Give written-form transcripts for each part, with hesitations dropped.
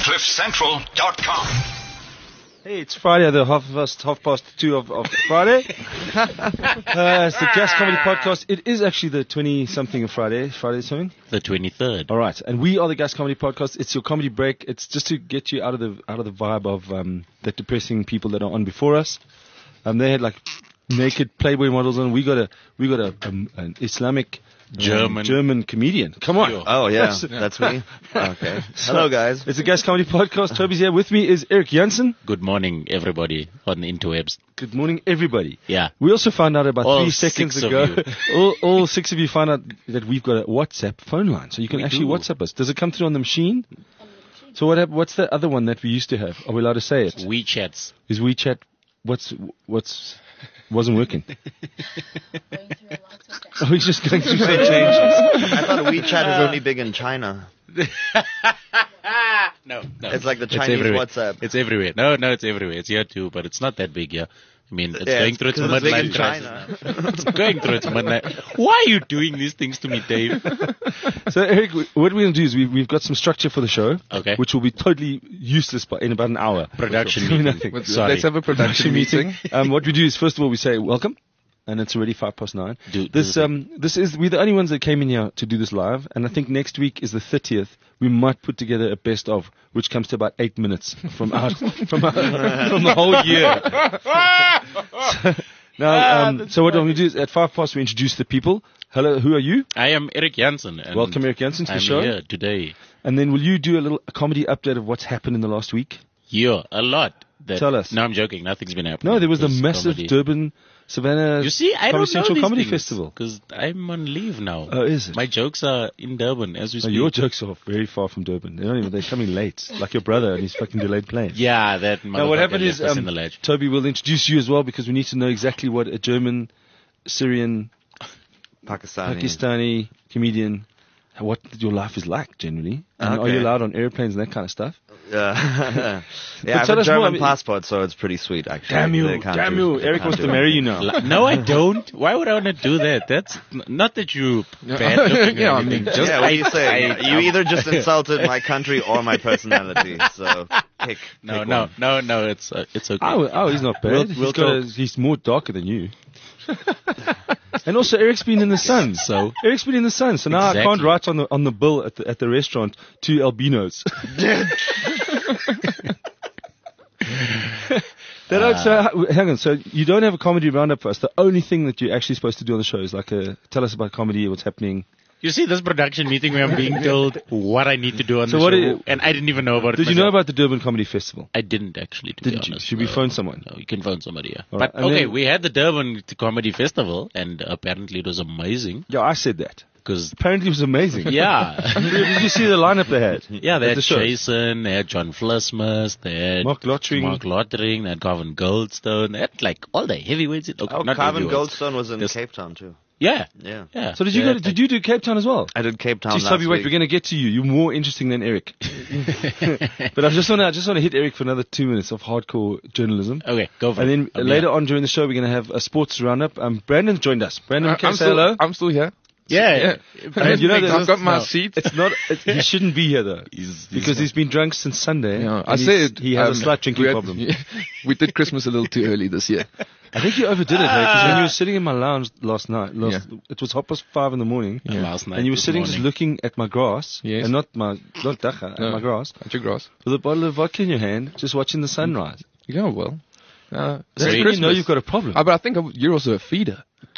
CliffCentral.com. Hey, it's Friday, the half past 2 of Friday. It's the Gas Comedy Podcast. It is actually the 20-something of Friday. Friday something? The 23rd. All right. And we are the Gas Comedy Podcast. It's your comedy break. It's just to get you out of the vibe of the depressing people that are on before us. They had like naked Playboy models on. We got an Islamic German comedian. Come on. Oh, yeah. That's me. Okay. Hello, guys. It's the Gas Comedy Podcast. Toby's here. With me is Eric Jansen. Good morning, everybody on the interwebs. Good morning, everybody. Yeah. We also found out about All 3 seconds 6 of ago. you. all 6 of you found out that we've got a WhatsApp phone line. So you can actually WhatsApp us. Does it come through on the machine? So what's the other one that we used to have? Are we allowed to say it? WeChats. Is WeChat, wasn't working? Oh, he's just going through some changes. I thought WeChat was only big in China. No. It's like the It's Chinese everywhere. WhatsApp. It's everywhere. No, it's everywhere. It's here too, but it's not that big here. I mean, it's Yeah, going through its 'cause it's big midlife in crisis China. now. It's going through its midlife. Why are you doing these things to me, Dave? So, Eric, what we're going to do is we've got some structure for the show, Okay. which will be totally useless in about an hour. Production Doing meeting. nothing. Sorry. Let's have a production meeting. What we do is, first of all, we say welcome, and it's already 9:05. Do We're the only ones that came in here to do this live, and I think next week is the 30th. We might put together a best of, which comes to about 8 minutes from the whole year. So what we do is at 5:00 we introduce the people. Hello, who are you? I am Eric Jansen. And Welcome, Eric Jansen, to the I'm show. here today. And then will you do a comedy update of what's happened in the last week? Yeah, a lot. Tell us. No, I'm joking. Nothing's been happening. No, there was the It's massive comedy. Durban Savannah You see, I Comedy don't know Central these Comedy things, Festival. because I'm on leave now. Oh, is it? My jokes are in Durban as we No, speak. your jokes are very far from Durban. They're coming late, like your brother and his fucking delayed plane. Yeah, that. Now, what happened is, left us in the ledge. Toby will introduce you as well because we need to know exactly what a German, Syrian, Pakistani comedian, what your life is like generally. And are you allowed on airplanes and that kind of stuff? Yeah, I have tell a us more, German passport, so it's pretty sweet, actually. Damn you. They can't do- Eric wants to marry you now. No, I don't. Why would I want to do that? That's not that you bad looking. Yeah, or I mean, anything. just- Yeah, what do you say? You either just insulted my country or my personality, so pick No, one. it's okay. Oh, he's not bad. We'll He's more darker than you. And also, Eric's been in the sun. So? Eric's been in the sun. So now I can't Exactly. write on the bill at the restaurant 2 albinos. Hang on. So you don't have a comedy roundup for us. The only thing that you're actually supposed to do on the show is tell us about comedy, what's happening. You see this production meeting where I'm being told what I need to do on So the what show, do you- and I didn't even know about it Did you know myself. about the Durban Comedy Festival? I didn't actually, to Didn't be you? honest. Should we No. phone someone? No, you can phone somebody, yeah. All But right, and okay, then- we had the Durban Comedy Festival, and apparently it was amazing, Yeah, I said that. because, Apparently it was amazing. yeah. Did you see the lineup they had? Yeah, they At had the show? Jason, they had John Flismus, they had Mark Lottering. they had Carvin Goldstone, they had like all the heavyweights. Okay, Oh, not Carvin heavyweights. Goldstone was in Yes. Cape Town, too. Yeah, Yeah. yeah. So did you do Cape Town as well? I did Cape Town Jeez, last Toby, wait, week. we're going to get to you. You're more interesting than Eric. But I just want to hit Eric for another 2 minutes of hardcore journalism. Okay, go for And it. then later on during the show, we're going to have a sports roundup. Brandon's joined us. Brandon, can you say hello? I'm still here. Yeah. And you know that I've got my no. seat. it's not. He shouldn't be here though, because he's been drunk since Sunday. Yeah, and I said he has a slight drinking problem. We did Christmas a little too early this year. I think you overdid it, because when you were sitting in my lounge last night, it was 5:30 in the morning, Last night, and you were this sitting just morning. looking at my grass, Yes. and not dacha, at my grass, At your grass. with a bottle of vodka in your hand, just watching the sunrise. Yeah, well. That's Very when you know you've got a problem. But I think you're also a feeder.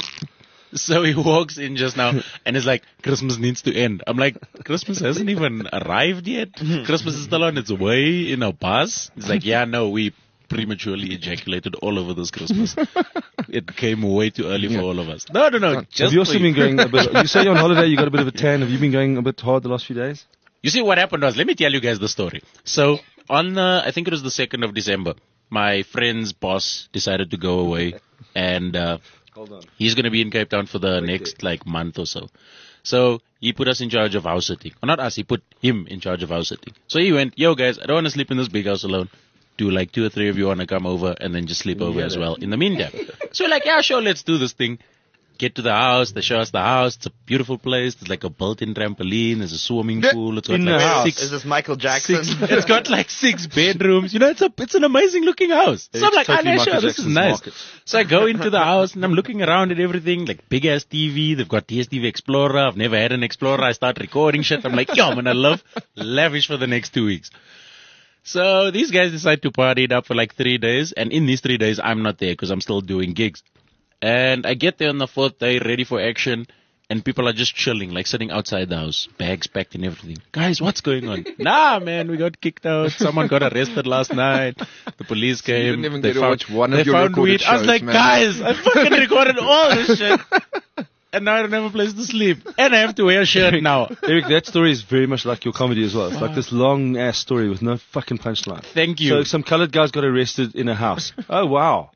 So he walks in just now and is like, Christmas needs to end. I'm like, Christmas hasn't even arrived yet. Christmas is still on its way in a bus. He's like, yeah, no, we prematurely ejaculated all over this Christmas. It came way too early for all of us. No. Just Have you also for been going a bit? You say you're on holiday, you got a bit of a tan. Have you been going a bit hard the last few days? You see, what happened was, let me tell you guys the story. So, on, I think it was the 2nd of December, my friend's boss decided to go away, and he's going to be in Cape Town for the next, month or so. So, he put us in charge of house sitting. Or not us, he put him in charge of house sitting. So he went, yo guys, I don't want to sleep in this big house alone. Do 2 or 3 of you want to come over and then just sleep over as well in the meantime? So we're like, yeah, sure, let's do this thing. get to the house. They show us the house. It's a beautiful place. There's like a built-in trampoline. There's a swimming pool. It's got In the like house. six. Is this Michael Jackson? It's got like 6 bedrooms. You know, it's an amazing looking house. So I'm like, totally yeah, Michael sure, this is Jackson's nice. market. So I go into the house and I'm looking around at everything, like big ass TV. They've got DSTV Explorer. I've never had an Explorer. I start recording shit. I'm like, yo, I'm gonna live lavish for the next 2 weeks. So these guys decide to party it up for like 3 days. And in these 3 days, I'm not there because I'm still doing gigs. And I get there on the 4th day, ready for action. And people are just chilling, like sitting outside the house, bags packed and everything. Guys, what's going on? Nah, man, we got kicked out. Someone got arrested last night. The police came. You didn't even They get to found- watch one they of your found recorded weed. I was shows, like, man. guys, I fucking recorded all this shit. And now I don't have a place to sleep. And I have to wear a shirt now. Eric, that story is very much like your comedy as well. It's like this long ass story with no fucking punchline. Thank you. So some colored guys got arrested in a house. Oh wow.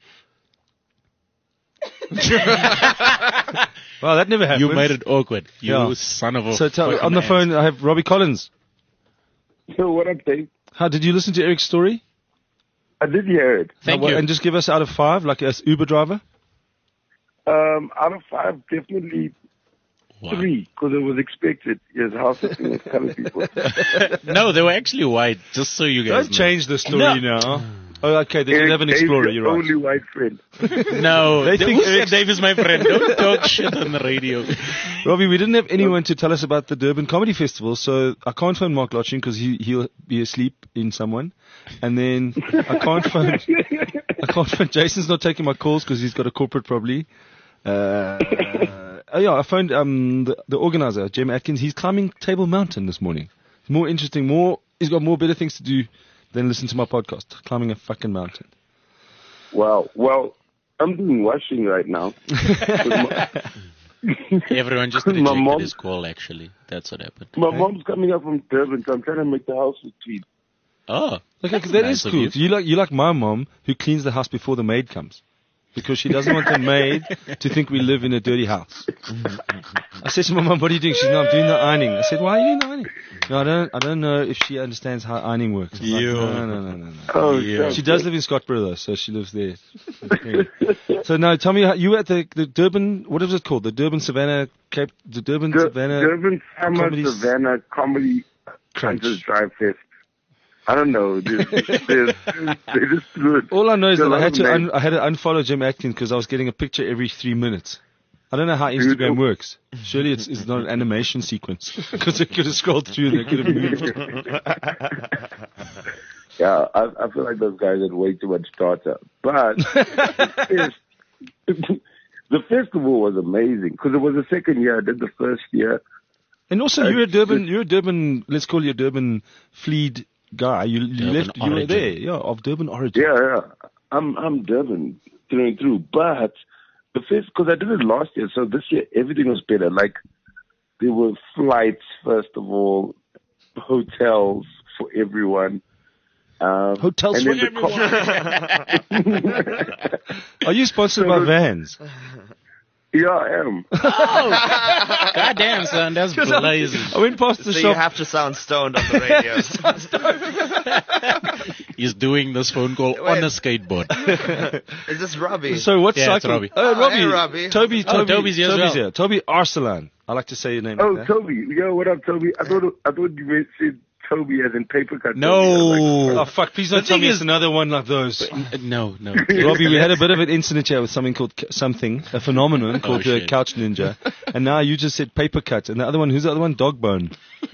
Wow, that never happened. You made it awkward. You Yeah. son of a So fucking on the ass. phone, I have Robbie Collins. So what up, Dave? How did you listen to Eric's story? I did hear it. Thank you. And just give us out of 5, like as Uber driver. Out of 5, definitely Wow. 3, because it was expected. His house is full of colored people. No, they were actually white, just so you guys Don't change the story No. now. Oh, okay. They didn't have an Dave's Explorer. the You're right. only white friend. know. No, They think who said Eric's- Dave is my friend? Don't talk shit on the radio. Robbie, we didn't have anyone to tell us about the Durban Comedy Festival, so I can't phone Mark Lotchin because he'll be asleep in someone, and then I can't phone Jason's not taking my calls because he's got a corporate probably. Oh yeah, I phoned the organizer, Jem Atkins. He's climbing Table Mountain this morning. More interesting, he's got more better things to do than listen to my podcast. Climbing a fucking mountain. Wow. Well, I'm doing washing right now. Everyone just My rejected mom- his call, actually. That's what happened. My mom's coming up from Durban, so I'm trying to make the house look clean. Oh, Okay, that's that nice is of cool. you. You like my mom who cleans the house before the maid comes. Because she doesn't want the maid to think we live in a dirty house. I said to my mom, what are you doing? She's like, I'm doing the ironing. I said, why are you doing the ironing? No, I don't know if she understands how ironing works. I'm like, no. Oh, Yeah. shit. She does live in Scottsboro though, so she lives there. So now tell me, you were at the Durban, what is it called? The Durban Savannah Cape, the Durban Savannah Durban Summer Comedy Savannah Comedy Crunch. Hunters Drive Fest. I don't know. They just do it. All I know is that I had to Names. I had to unfollow Jim Atkins because I was getting a picture every 3 minutes. I don't know how Instagram works. Surely it's not an animation sequence because they could have scrolled through and they could have moved. Yeah, I feel like those guys had way too much data. But the festival was amazing because it was the second year. I did the first year. And also, you're a Durban. Let's call you a Durban fleed guy. You Durban you were origin. there, yeah, of Durban origin. Yeah. I'm Durban through and through. But the first, because I did it last year, so this year everything was better. Like there were flights, first of all, hotels for everyone. Hotels and for then the Are you sponsored by Vans? Yeah, I am. God damn, son, that's blazing. I went past the So you shop. have to sound stoned on the radio. He's doing this phone call on a skateboard. Is this Robbie? So what's Yeah, it's cycle? Robbie. Oh, Oh, Robbie. hey, Robbie. Toby. Toby's here as well. here. Toby Arsalan. I like to say your name Oh, like that. Toby. Yo, what up, Toby? I thought you said Toby as in paper cut. No. Toby. I was like, Oh, fuck. Please don't The tell thing me is- it's another one like those. No. Robbie, we had a bit of an incident here with something called a phenomenon called the shit. Couch Ninja. And now you just said paper cut. And the other one, who's the other one? Dog bone.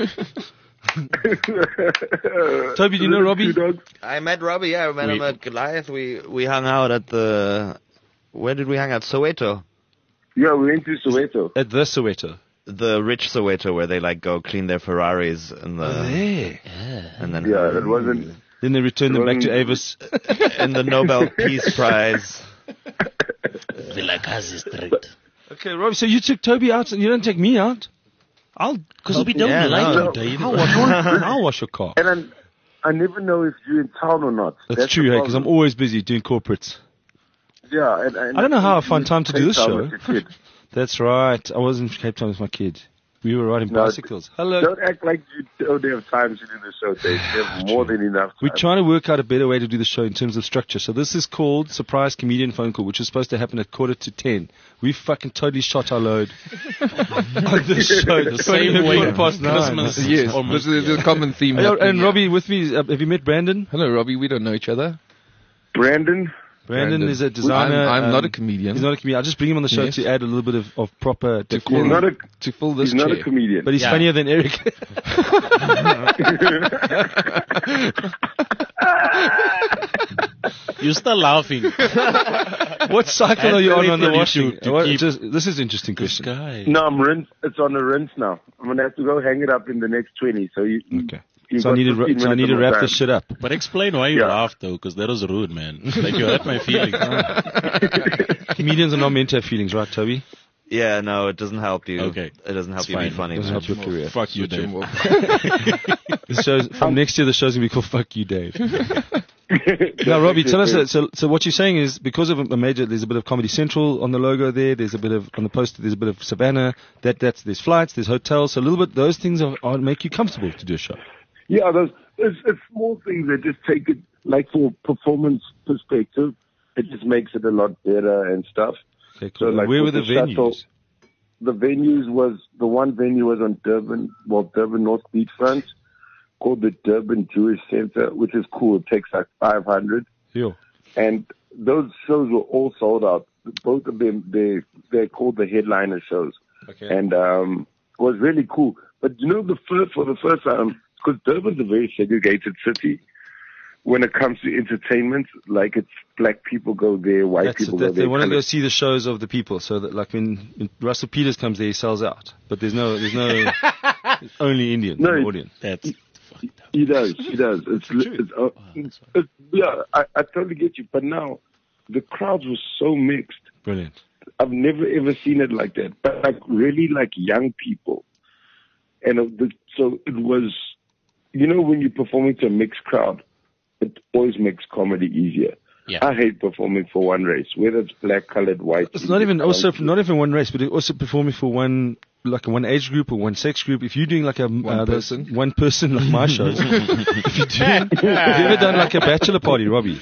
Toby, do you know Robbie? Two dogs. I met Robbie, yeah. I met him at Goliath. We hung out at where did we hang out? Soweto. Yeah, we went to Soweto. At the Soweto. The rich Soweto where they like go clean their Ferraris and There. and then Yeah, that wasn't. Then they return them back to Avis. and the Nobel Peace Prize. Vilakazi Street. Okay, Robbie, so you took Toby out and you don't take me out? Because we don't Yeah, like no. you, Dave. I'll wash your car. And I never know if you're in town or not. That's true, the because I'm problem. always busy doing corporates. Yeah, and I don't know how I find time to do this Cape Town show. with your kid. That's right. I was in Cape Town with my kid. We were riding No, bicycles. Hello. Don't act like you don't have time to do the show, Dave. You have more than enough time. We're trying to work out a better way to do the show in terms of structure. So this is called Surprise Comedian Phone Call, which is supposed to happen at 9:45. We fucking totally shot our load on this show. The same way 9:15. Christmas. Yes, Almost, there's a common theme. Hey, happening and here. Robbie with me. Have you met Brandon? Hello, Robbie. We don't know each other. Brandon? Brandon is a designer. I'm not a comedian. He's not a comedian. I'll just bring him on the show Yes. to add a little bit of proper He's decorum. not a, to fill this he's not chair. a comedian. But he's Yeah. funnier than Eric. You're still laughing. What cycle are you on the Actually, washing? to What- keep- this is an interesting question. Guy. No, I'm rinse. It's on a rinse now. I'm going to have to go hang it up in the next 20. So you, Okay. you've So I got need to 15 so I need minutes to of wrap my this time. shit up. But explain why you Yeah. laughed, though, because that was rude, man. Like, you hurt my feelings. Comedians are not meant to have feelings, right, Toby? Yeah, no, it doesn't help you. Okay. It doesn't help It's you be fine. funny. Doesn't man. help your career. Fuck you, Dave. The show's, from next year, the show's gonna be called "Fuck You, Dave." Now, Robbie, tell us. So what you're saying is because of a major, there's a bit of Comedy Central on the logo there. There's a bit of on the poster. There's a bit of Savannah. There's flights. There's hotels. So a little bit. Those things are make you comfortable to do a show. Yeah, it's small things that just take it, like for performance perspective, it just makes it a lot better and stuff. Okay, So, cool. like, Where were with the the shuttle- venues? The venues was, the one venue was on Durban North Beachfront, called the Durban Jewish Center, which is cool. It takes like 500. Yo. And those shows were all sold out. Both of them, they're called the headliner shows. Okay. And it was really cool. But you know, for the first time, because Durban's a very segregated city when it comes to entertainment. Like, it's black people go there, white people go They there. want to go colored- see the shows of the people. So that like when Russell Peters comes there, he sells out. But there's no only Indians No, in the it- audience. That's He does. Yeah, I totally get you. But now, the crowds were so mixed. Brilliant. I've never ever seen it like that. But like really like young people. And so it was, you know, when you're performing to a mixed crowd, it always makes comedy easier. Yeah. I hate performing for one race, whether it's black, colored, white. It's not even not even one race, but it also performing for one age group or one sex group. If you're doing like one person like my shows, have you ever done like a bachelor party, Robbie?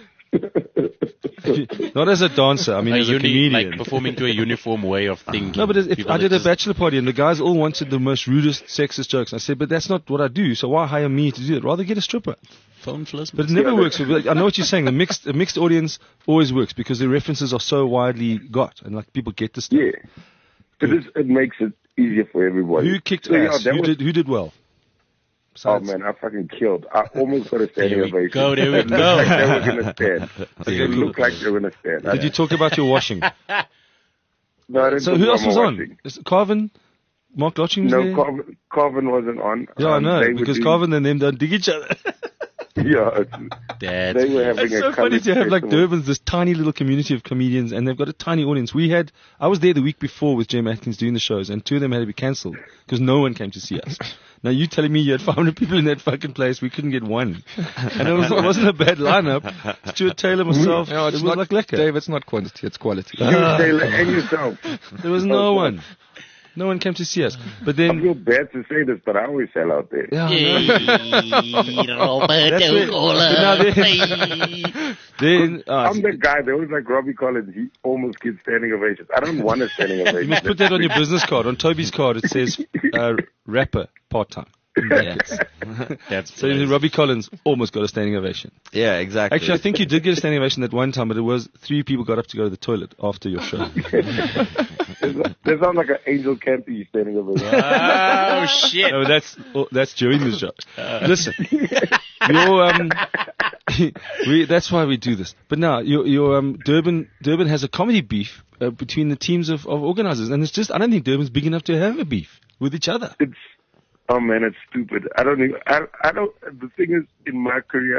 Not as a dancer, I mean as a comedian. like performing to a uniform way of thinking. No, but if People I that did a just- bachelor party and the guys all wanted the most rudest, sexist jokes, I said, but that's not what I do, so why hire me to do it? Rather get a stripper. phone first. But it never works. I know what you're saying. The mixed audience always works because the references are so widely got and like people get the stuff. Yeah. It makes it easier for everybody. Who kicked So, yeah, ass? that Who was- did well? Oh Besides- man, I fucking killed. I almost got a standing There we ovation. go, there we It looked go. like they were gonna stand. Okay, It cool. looked like they were gonna stand. Did you talk about your washing? No, I didn't So talk who about else was my on? watching. Is Carvin? Mark Lotching was No, there? Carvin wasn't on. Yeah, I know, they were because doing- Carvin and them don't dig each other. Yeah, That's they were having It's a so funny colored to have like festival. Durban's this tiny little community of comedians, and they've got a tiny audience. I was there the week before with Jim Atkins doing the shows, and 2 of them had to be cancelled because no one came to see us. Now you telling me you had 500 people in that fucking place, we couldn't get one, and it wasn't a bad lineup. Stuart Taylor, myself, No, it it's was not like lekker. Dave, it's not quantity, it's quality. You, Taylor, and yourself. There was no one. No one came to see us. But I then feel bad to say this, but I always sell out there. yeah, Yay, Roberto Cola. then I'm the guy. They always like Robbie Collins. He almost gets standing ovations. I don't want a standing ovation. you must put that on your business card. On Toby's card, it says rapper part time. That's So Robbie Collins almost got a standing ovation. Yeah, exactly. Actually, I think you did get a standing ovation that one time, but it was 3 people got up to go to the toilet after your show. That sounds like an Angel Campy standing ovation. oh shit. No, that's during the show. Listen, your that's why we do this. But now your Durban has a comedy beef between the teams of organizers, and it's just I don't think Durban's big enough to have a beef with each other. Oh man, it's stupid. I don't. The thing is, in my career,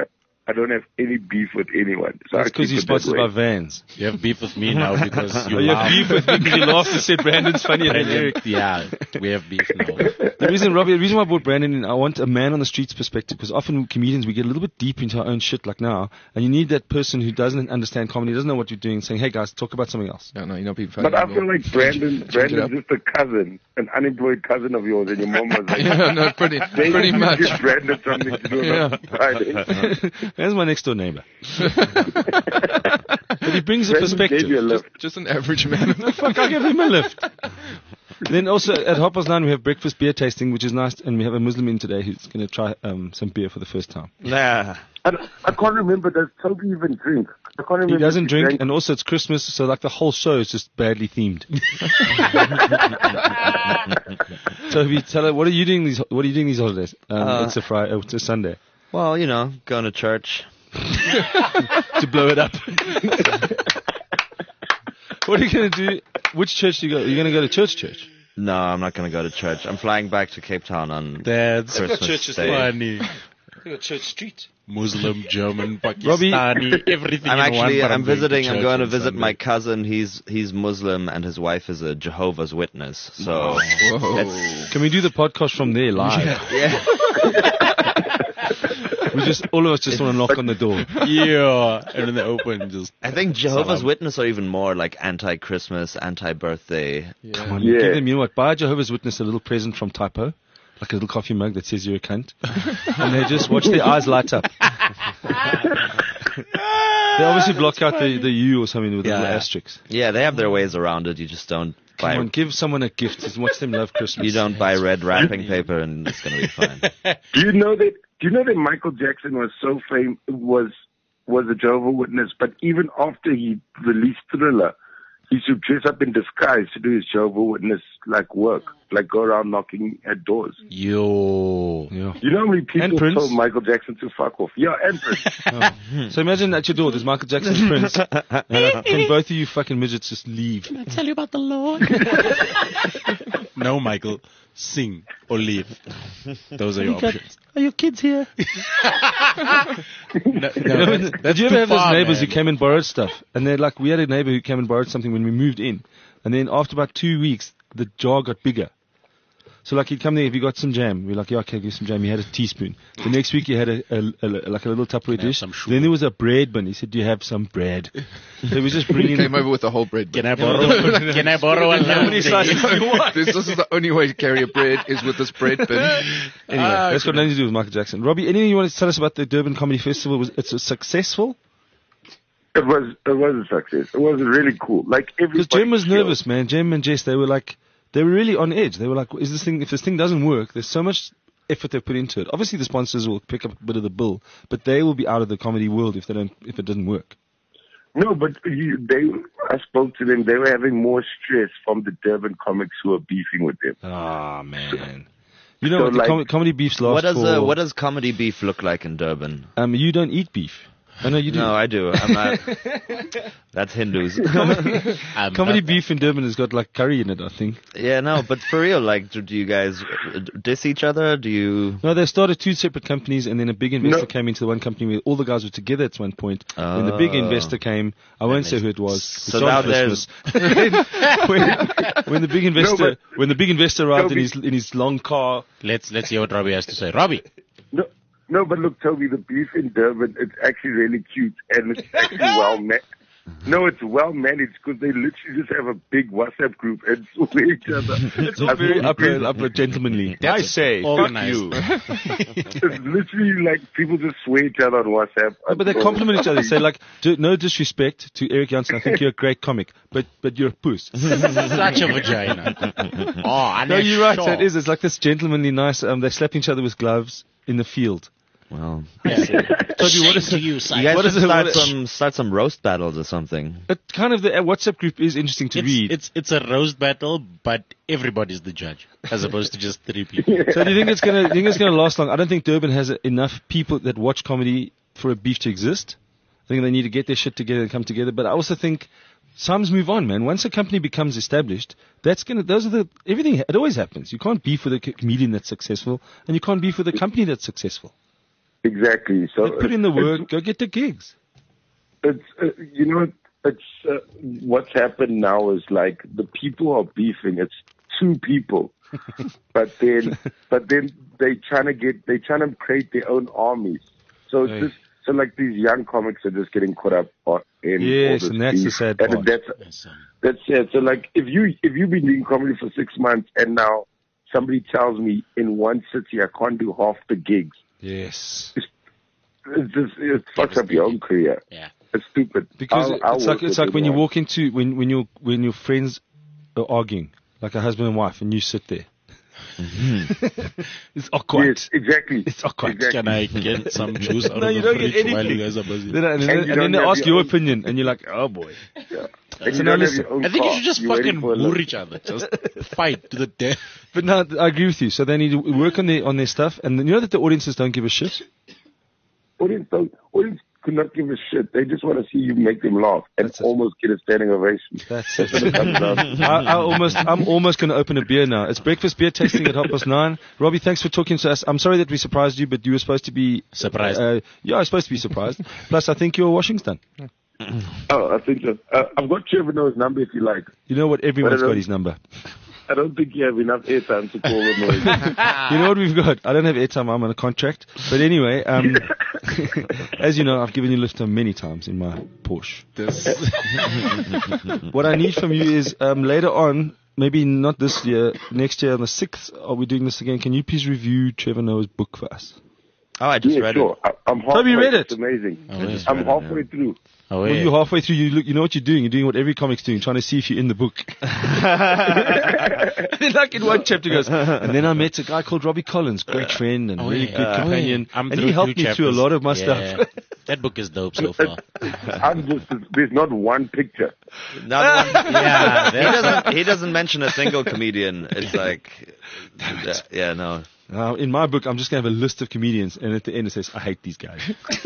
I don't have any beef with anyone. So That's I because keep you're it that sponsored way. by Vans. You have beef with me now because you You have laugh. beef with me because you laughed and said Brandon's funnier than Eric. Yeah, we have beef now. The reason why I brought Brandon in, I want a man on the streets perspective, because often comedians, we get a little bit deep into our own shit like now, and you need that person who doesn't understand comedy, doesn't know what you're doing, saying, hey guys, talk about something else. No, you're not being funny. But I anymore. feel like Brandon's Change it up. just a cousin, an unemployed cousin of yours, and your mom was like, Yeah, no, pretty maybe you much. give Brandon something to do on Friday. That's my next door neighbor. But he brings a Brandon gave you a perspective. lift. Just an average man. Fuck, I'll give him a lift. Then also at 9:30 we have breakfast beer tasting, which is nice, and we have a Muslim in today who's going to try some beer for the first time. Nah. I can't remember, does Toby even drink? I can't remember. He doesn't if drink, drank. and also it's Christmas, so like the whole show is just badly themed. Toby, tell her, what are you doing these holidays? It's a Friday. It's a Sunday. Well, going to church. To blow it up. What are you going to do? Which church do you go? Are you going to go to church? No, I'm not going to go to church. I'm flying back to Cape Town on That's Christmas Day. funny. You go Church Street. Muslim, German, Pakistani, everything. I'm visiting. I'm going to on visit Sunday. my cousin. He's Muslim and his wife is a Jehovah's Witness. So Whoa. Can we do the podcast from there live? yeah. All of us just want to knock on the door. Yeah, and then they open just. I think Jehovah's Salam. Witness are even more like anti-Christmas, anti-birthday. Come on, Yeah. give them, you know what, buy a Jehovah's Witness a little present from Typo, like a little coffee mug that says you're a cunt, and they just watch their eyes light up. They obviously block out the U or something with a little asterisk. Yeah, they have their ways around it. You just don't buy. Come on, give someone a gift and watch them love Christmas. You don't buy red wrapping paper, and it's going to be fine. Do you know that Michael Jackson was so famous, was a Jehovah's Witness, but even after he released Thriller, he used to dress up in disguise to do his Jehovah's Witness like work, like go around knocking at doors. Yo. Yeah. You know how many And people Prince. told Michael Jackson to fuck off? Yeah, and Prince. So imagine at your door, there's Michael Jackson's Prince. Can both of you fucking midgets just leave? I tell you about the Lord. No, Michael. Sing or leave. Those are your options. Are your kids here? No, Did you ever have those neighbors who came and borrowed stuff? And they're like, we had a neighbor who came and borrowed something when we moved in. And then after about 2 weeks, the jar got bigger. So like he'd come there, if he got some jam, we're like, yeah, okay, give some jam. He had a teaspoon. The next week he had like a little Tupperware dish. some sugar. Then there was a bread bin. He said, do you have some bread? So he was just bringing Came over with the whole bread. Can I borrow? Can I borrow a How many slices do you want? This is the only way to carry a bread is with this bread bin. Anyway, that's got nothing to do with Michael Jackson. Robbie, anything you want to tell us about the Durban Comedy Festival? It's successful? It was a success. It was really cool. Like everybody. Because Jem was killed. nervous, man. Jem and Jess, they were really on edge. They were like, if this thing doesn't work, there's so much effort they've put into it. Obviously the sponsors will pick up a bit of the bill, but they will be out of the comedy world if it doesn't work. No, but I spoke to them. They were having more stress from the Durban comics who are beefing with them. Ah, man. You know So, what, like- comedy beefs last What does comedy beef look like in Durban? You don't eat beef. I know you do. No, I do. I'm not. That's Hindus. Comedy beef in Durban has got like curry in it, I think. Yeah, no, but for real, like, do you guys diss each other? Do you? No, they started two separate companies, and then a big investor No. came into the one company where all the guys were together at one point. When the big investor came, I won't say who it was. So It's on now Christmas. when the big investor arrived in his long car. Let's hear what Robbie has to say. Robbie. No, but look, Toby, the beef in Durban, it's actually really cute and it's actually No, it's well managed because they literally just have a big WhatsApp group and swear each other. It's all very upper gentlemanly. That's I say, fuck organized. you. It's literally like people just swear each other on WhatsApp. No, but they compliment each other. They say like, no disrespect to Eric Janssen. I think you're a great comic, but you're a puss. Such a vagina. Oh, No, you're right. So it is. It's like this gentlemanly, nice. They slap each other with gloves in the field. Well, Toby, what is to it? you, you Simon. guys What should is it- start some roast battles or something. But kind of the WhatsApp group is interesting to read. It's a roast battle, but everybody's the judge, as opposed to just 3 people. So do you think it's gonna last long? I don't think Durban has enough people that watch comedy for a beef to exist. I think they need to get their shit together and come together. But I also think times move on, man. Once a company becomes established, everything. It always happens. You can't beef with a comedian that's successful, and you can't beef with a company that's successful. Exactly. So Put in the work. Go get the gigs. It's what's happened now is like the people are beefing. It's two people, but then they trying to create their own armies. So it's just so like these young comics are just getting caught up in all this and that's the beef. sad And part. That's it. So like if you've been doing comedy for 6 months and now somebody tells me in one city I can't do half the gigs, Yes. it fucks up your own career. Yeah. It's stupid. Because I'll it's work like with when you everyone. walk into when your friends are arguing, like a husband and wife, and you sit there. It's awkward. Yes, exactly. It's awkward. Exactly. Can I get some juice out No, of you the don't get fridge while anything. you guys are busy? And you then don't they have ask your your own- opinion, and you're like, oh boy. Yeah. So And you now don't have listen, your own I think you car. should just You're waiting fucking for a lift. moor each other. Just fight to the death. But no, I agree with you. So they need to work on their stuff, and you know that the audiences don't give a shit. Audience could not give a shit. They just want to see you make them laugh and That's it. almost get a standing ovation. That's That's what it comes down to. I'm almost going to open a beer now. It's breakfast beer tasting at 9:30. Robbie, thanks for talking to us. I'm sorry that we surprised you, but you were supposed to be Surprised. Yeah, I was supposed to be surprised. Plus, I think your washing's done. Oh, I think so. I've got Trevor Noah's number if you like. You know what? Everyone's But I got don't- his number. I don't think you have enough airtime to call him. You know what we've got? I don't have airtime. I'm on a contract. But anyway, as you know, I've given you lift time many times in my Porsche. What I need from you is later on, maybe not this year, next year on the 6th, are we doing this again? Can you please review Trevor Noah's book for us? Oh, I just Yeah, read sure. it. I'm halfway. Toby read It's it. amazing. Oh, yeah. I'm halfway through. Oh, Well, yeah. you're halfway through. You know what you're doing. You're doing what every comic's doing, trying to see if you're in the book. And then like in one chapter goes, and then I met a guy called Robbie Collins, great friend and really yeah. good companion, I'm and through he helped two me through a chapters. lot of my Yeah. stuff. That book is dope so far. There's not one picture. Yeah, he doesn't mention a single comedian. It's like, yeah, no. Now, in my book, I'm just going to have a list of comedians, and at the end it says, I hate these guys.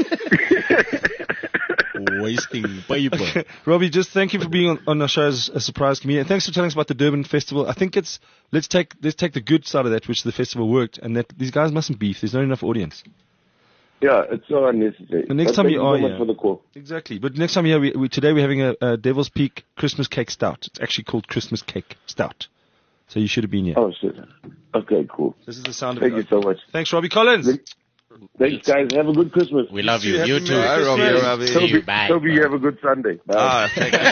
Wasting paper. Robbie, just thank you for being on our show as a surprise comedian. Thanks for telling us about the Durban Festival. I think let's take the good side of that, which the festival worked, and that these guys mustn't beef. There's not enough audience. Yeah, it's so unnecessary. The next But time thank you so are much here. for the call. Exactly. But next time here, today we're having a Devil's Peak Christmas Cake Stout. It's actually called Christmas Cake Stout. So you should have been here. Oh shit. Okay, cool. This is the sound Thank of you it. so much. Thanks, Robbie Collins. Thanks, guys. Have a good Christmas. We love you. Happy You Merry too. Bye, Robbie. Christmas. Robbie. See you. Bye. Toby, you have a good Sunday. Bye. Ah, thank you.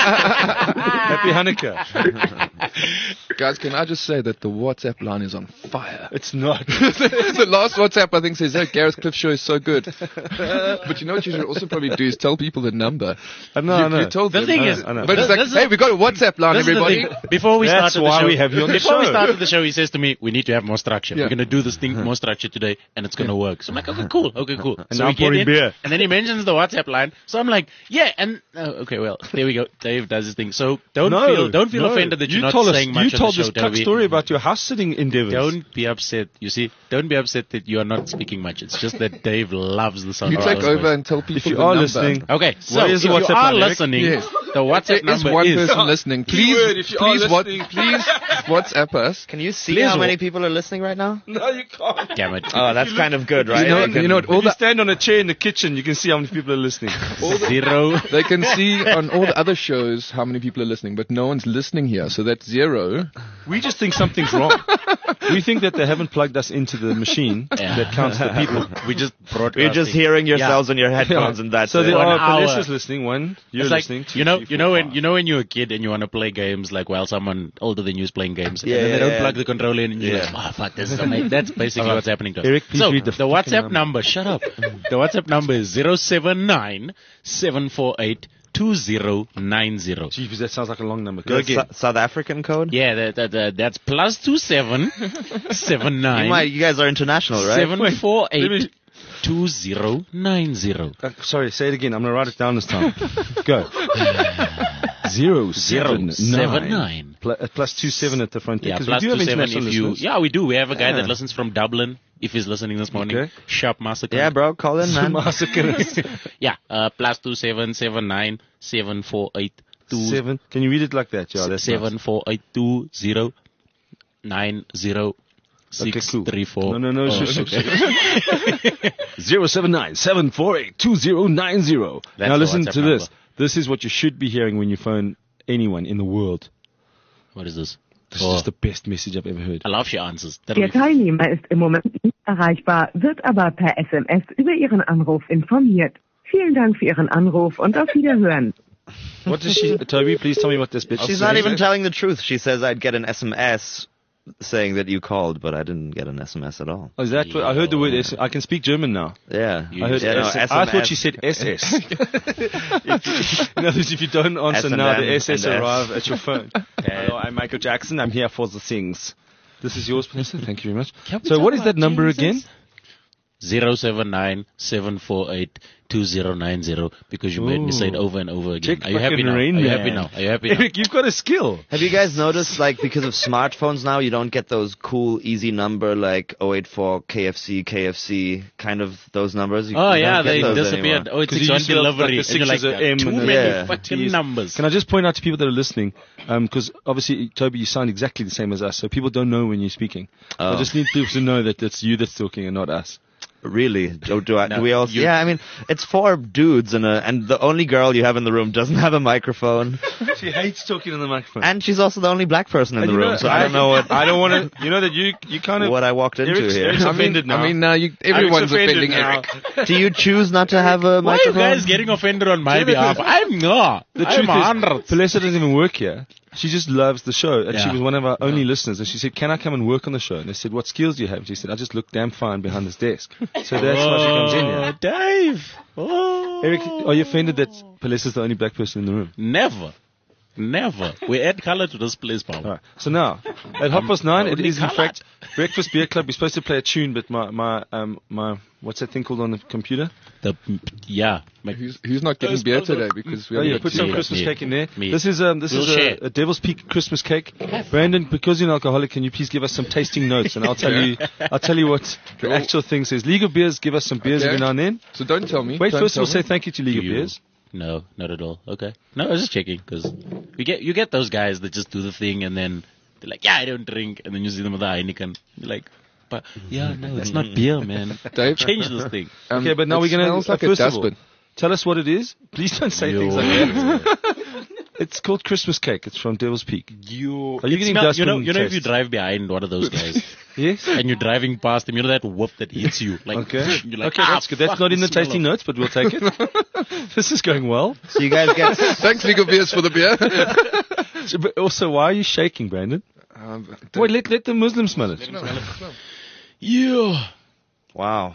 Happy Hanukkah. Guys, can I just say that the WhatsApp line is on fire? It's not. The last WhatsApp, I think, says, "Hey, Gareth Cliff show is so good." But you know what you should also probably do is tell people the number. I know, I know. You told The them. thing I know, is, I know. But it's like, this is- hey, we got a WhatsApp line, this is the everybody. thing. Before we That's started why the show, we have you on the before we show. started the show, he says to me, "We need to have more structure. Yeah. We're going to do this thing more structured today, and it's going to work." So I'm like, "Okay, cool. Okay, cool." And so now we get pouring in, beer. and then he mentions the WhatsApp line. So I'm like, "Yeah," and okay, well, there we go. Dave does his thing. So don't feel offended that you're not saying much You on told the show, this cuck Toby. story about your house sitting endeavors. Don't be upset. You see, don't be upset that you are not speaking much. It's just that Dave loves the sound You of take our over voice. and tell people If you the are number. listening, Okay, so What if is the you WhatsApp are line, Eric? listening, Yes. the WhatsApp There is number one is person listening. Please, Keyword, if you are listening. please WhatsApp us. Can you see Please how walk. many people are listening right now? No, you can't. Damn it. Oh, that's kind of good, right? You know what? If All you the stand on a chair in the kitchen, you can see how many people are listening. Zero. they can see on all the other shows how many people are listening, but no one's listening here, so that's zero. We just think something's wrong. We think that they haven't plugged us into the machine Yeah. that counts the people. We just brought. You're just hearing yourselves in your headphones, and that's So there it. 1 are hour. Vanessa's listening. One, you're It's like, listening. Two, you know, three, four, five. you know when you're a kid and you want to play games like while someone older than you is playing games, Yeah, and then they yeah, don't yeah. plug the controller in, and you're Yeah. like, oh fuck, this is amazing. That's basically what's happening to us. Eric, please so read the the fucking WhatsApp number. Shut up. The WhatsApp number is 079-748-2090. Jeez, that sounds like a long number. Go The again. South African code? Yeah, that's +27 79 You guys are international, right? 748 2090. Sorry, say it again. I'm going to write it down this time. Go. 079 079. plus 27 at the front. Yeah, Because plus we do have 27 international if you. listeners. Yeah, we do. We have a guy Yeah. that listens from Dublin. If he's listening this morning, Okay. Sharp Massacre. Yeah, bro, call in, man. Massacres. Yeah, +27 79 748 7. Can you read it like that? Yeah, that's nice. 748 2090. 634. No. Oh, shush, okay. 079-748-2090. That's Now the listen WhatsApp to this. number. This is what you should be hearing when you phone anyone in the world. What is this? This is the best message I've ever heard. I love your answers. Der Teilnehmer ist im Moment nicht erreichbar, wird aber per SMS über Ihren Anruf informiert. Vielen Dank für Ihren Anruf und auf Wiederhören. What does she... Toby, please tell me what this bitch She's says. not even telling the truth. She says I'd get an SMS saying that you called, but I didn't get an SMS at all. Oh, is that what... I heard the word... I can speak German now. Yeah. I heard yeah, no, SS. I thought SMS. she said SS. In other words, if you don't answer now, the SS and S. arrive at your phone. Hello, I'm Michael Jackson. I'm here for the things. This is yours, Vanessa. Thank you very much. So what is that number again? 079-748-2090, because you made me say it over and over again. Check Are you happy fucking now? Rain Are you Man. happy now? Are you happy now? Eric, you've got a skill. Have you guys noticed, like, because of smartphones now, you don't get those cool, easy number like 084 KFC, kind of those numbers? Oh, You yeah, don't get they those disappeared. anymore. Oh, it's 'Cause you on used to have, like, delivery. the And you're like, sixes, a M too and a many Yeah. fucking T's. numbers. Can I just point out to people that are listening, because obviously, Toby, you sound exactly the same as us, so people don't know when you're speaking. I Oh. just need people to know that it's you that's talking and not us. Really? Do No, we all? you- Yeah, I mean, it's four dudes and the only girl you have in the room doesn't have a microphone, She hates talking in the microphone. and she's also the only black person in And the you know, room. So I don't know what I don't want to. You know that you kind of what I walked into Eric's- here. Eric's I offended now. mean, everyone's offended offending now. Eric. Do you choose not to have a Why are you microphone? guys getting offended on my behalf? I'm not. The I'm truth 100. is, Palesa doesn't even work here. She just loves the show, and she Yeah. was one of our only listeners. And she said, "Can I come and work on the show?" And they said, "What skills do you have?" She said, "I just look damn fine behind this desk." So that's why she comes in here. Dave. Oh. Eric, are you offended that Palesa's the only black person in the room? Never. We add color to this place, Paul. All right. So now, at 9:30, it Only is in coloured. fact Breakfast Beer Club. We're supposed to play a tune, but my what's that thing called on the computer? Who's not getting beer today because we Oh haven't yeah, got put some Me, Christmas me, cake in there. me. This is We'll share. a Devil's Peak Christmas cake. Brandon, because you're an alcoholic, can you please give us some tasting notes, and I'll tell you what the actual thing says. League of Beers, give us some beers Okay. every now and then. So don't tell me. Wait, Don't first tell we'll say me. thank you to League of You. Beers. No, not at all. Okay. No, I was just checking because you get those guys that just do the thing and then they're like, yeah, I don't drink, and then you see them with the Heineken. You're like, but yeah, no, it's not beer, man. Dave? Change this thing. Okay, but now it we're gonna smells like a first of all, dustbin. tell us what it is. Please don't say things like that. It's called Christmas cake. It's from Devil's Peak. Are you getting dustbin you know if you taste? drive behind one of those guys Yes. and you're driving past them, you know that whoop that hits you. Like, Okay. you're like, Okay, that's good. That's fuck, not in the smell tasting of- notes, but we'll take it. This is going well. So you guys get Thanks, League of Beers, for the beer. But also, why are you shaking, Brandon? Wait, let the Muslims smell it. Yeah. wow.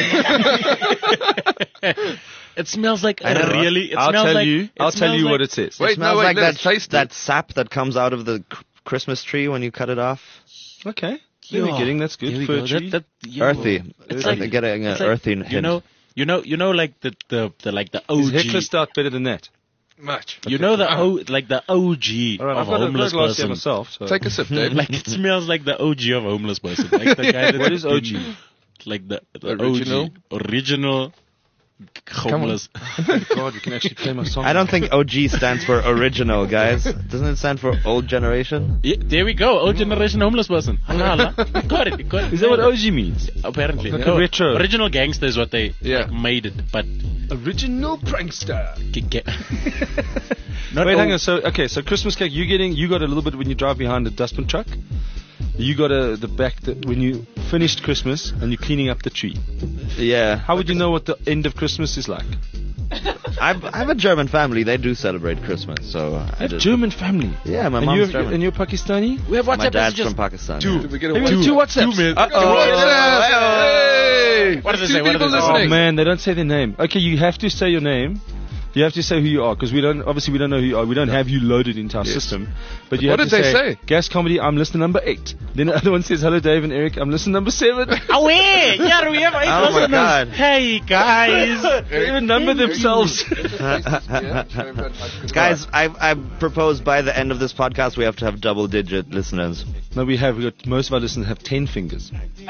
It smells like I know. really. It I'll smells tell like, you. I'll tell smells you like- what it says. Wait, It smells no, wait, like let's that taste that it. sap that comes out of the Christmas tree when you cut it off. Okay. There we're Yeah. getting that's good. Here we Fir go. tree. Yeah. Earthy. It's Like like getting an it's like, earthy hint. you know, like the like the Is OG. Heckler Stout better than that? Much. You know the like the OG All right, of I've got a homeless glass here person. myself. So. Take a sip, Dave. Like it smells like the OG of a homeless person. Like the guy that What is OG? Like the Original? original homeless. Thank God, we can actually play my song. I don't think OG stands for original, guys. Doesn't it stand for old generation? Yeah, there we go. Old generation homeless person. Got it. Got it. Is that what OG means? Apparently. Like a retro. Original gangster is what they Yeah. like, made it, but Original prankster. not Wait, hang o- on. So Christmas cake. You got a little bit when you drive behind a dustbin truck. You got the back when you finished Christmas and you're cleaning up the tree. Yeah. How would you know what the end of Christmas is like? I have a German family. They do celebrate Christmas, so I You have did. German family. Yeah, my And mom's you're, German. and you're Pakistani. We have My WhatsApp dad's messages. from Pakistan. Did we get a Hey, we one? have two WhatsApps. minutes. Hey! What does it Two say? What does people it say? Oh listening. man, they don't say their name. Okay, you have to say your name. You have to say who you are because we don't know who you are. We don't have you loaded into our Yes. system. But you What have did to they say? Gas Comedy, I'm listener number 8. Then the other one says, hello Dave and Eric, I'm listener number 7. Away! Yeah, we have 8 Oh my listeners. God. Hey guys. They even number themselves. Guys, I propose by the end of this podcast we have to have double-digit listeners. No, we have. Most of our listeners have 10 fingers.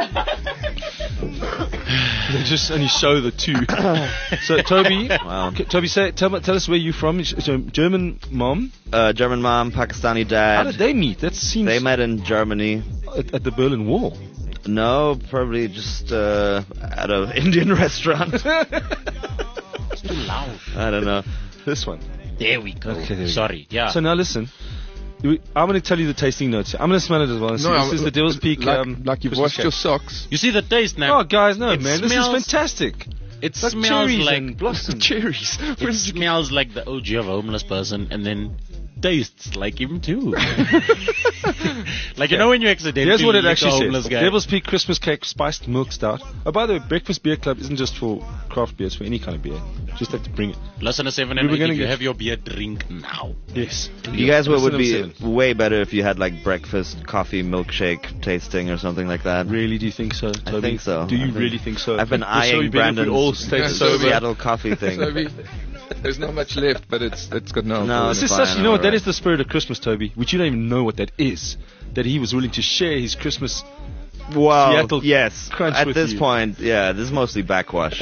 They just only show the 2. So Toby, Wow. Toby, tell us where you're from. So, German mom. German mom, Pakistani How dad. did they meet? That seems They met in Germany. at the Berlin Wall. No, probably just at an Indian restaurant. It's too loud. I don't know. This one. There we go. Okay, there we go. Sorry. Yeah. So now listen. I'm going to tell you the tasting notes. I'm going to smell it as well. This is the Devil's Peak. Like you've Christmas washed cake. your socks. you see the taste now. Oh, guys, no, It man. This is smells- fantastic. It Like smells cherries like and blossom. Cherries. it smells like the OG of a homeless person, and then tastes like him too. Like you know when you accidentally Here's what it lick a actually homeless says. guy. Devil's Peak Christmas Cake Spiced Milk Stout. Oh, by the way, Breakfast Beer Club isn't just for craft beer. It's for any kind of beer. Just have to bring it. Listen to 7 We and were 8. gonna If you get- have your beer, drink now. Yes. You guys would Listen be to 7. way better if you had like breakfast coffee milkshake tasting or something like that. Really, do you think so, Toby? think so. Do you I think- really think so? I've been We're so eyeing we better if Brandon's we'd all stay Yeah, sober. Seattle coffee thing. So there's not much left, but it's got no. No, This it's is fine, such, you know what, that alright. is the spirit of Christmas, Toby, which you don't even know what that is. That he was willing to share his Christmas. Well, Seattle yes. crunch At with this you. point, yeah, this is mostly backwash.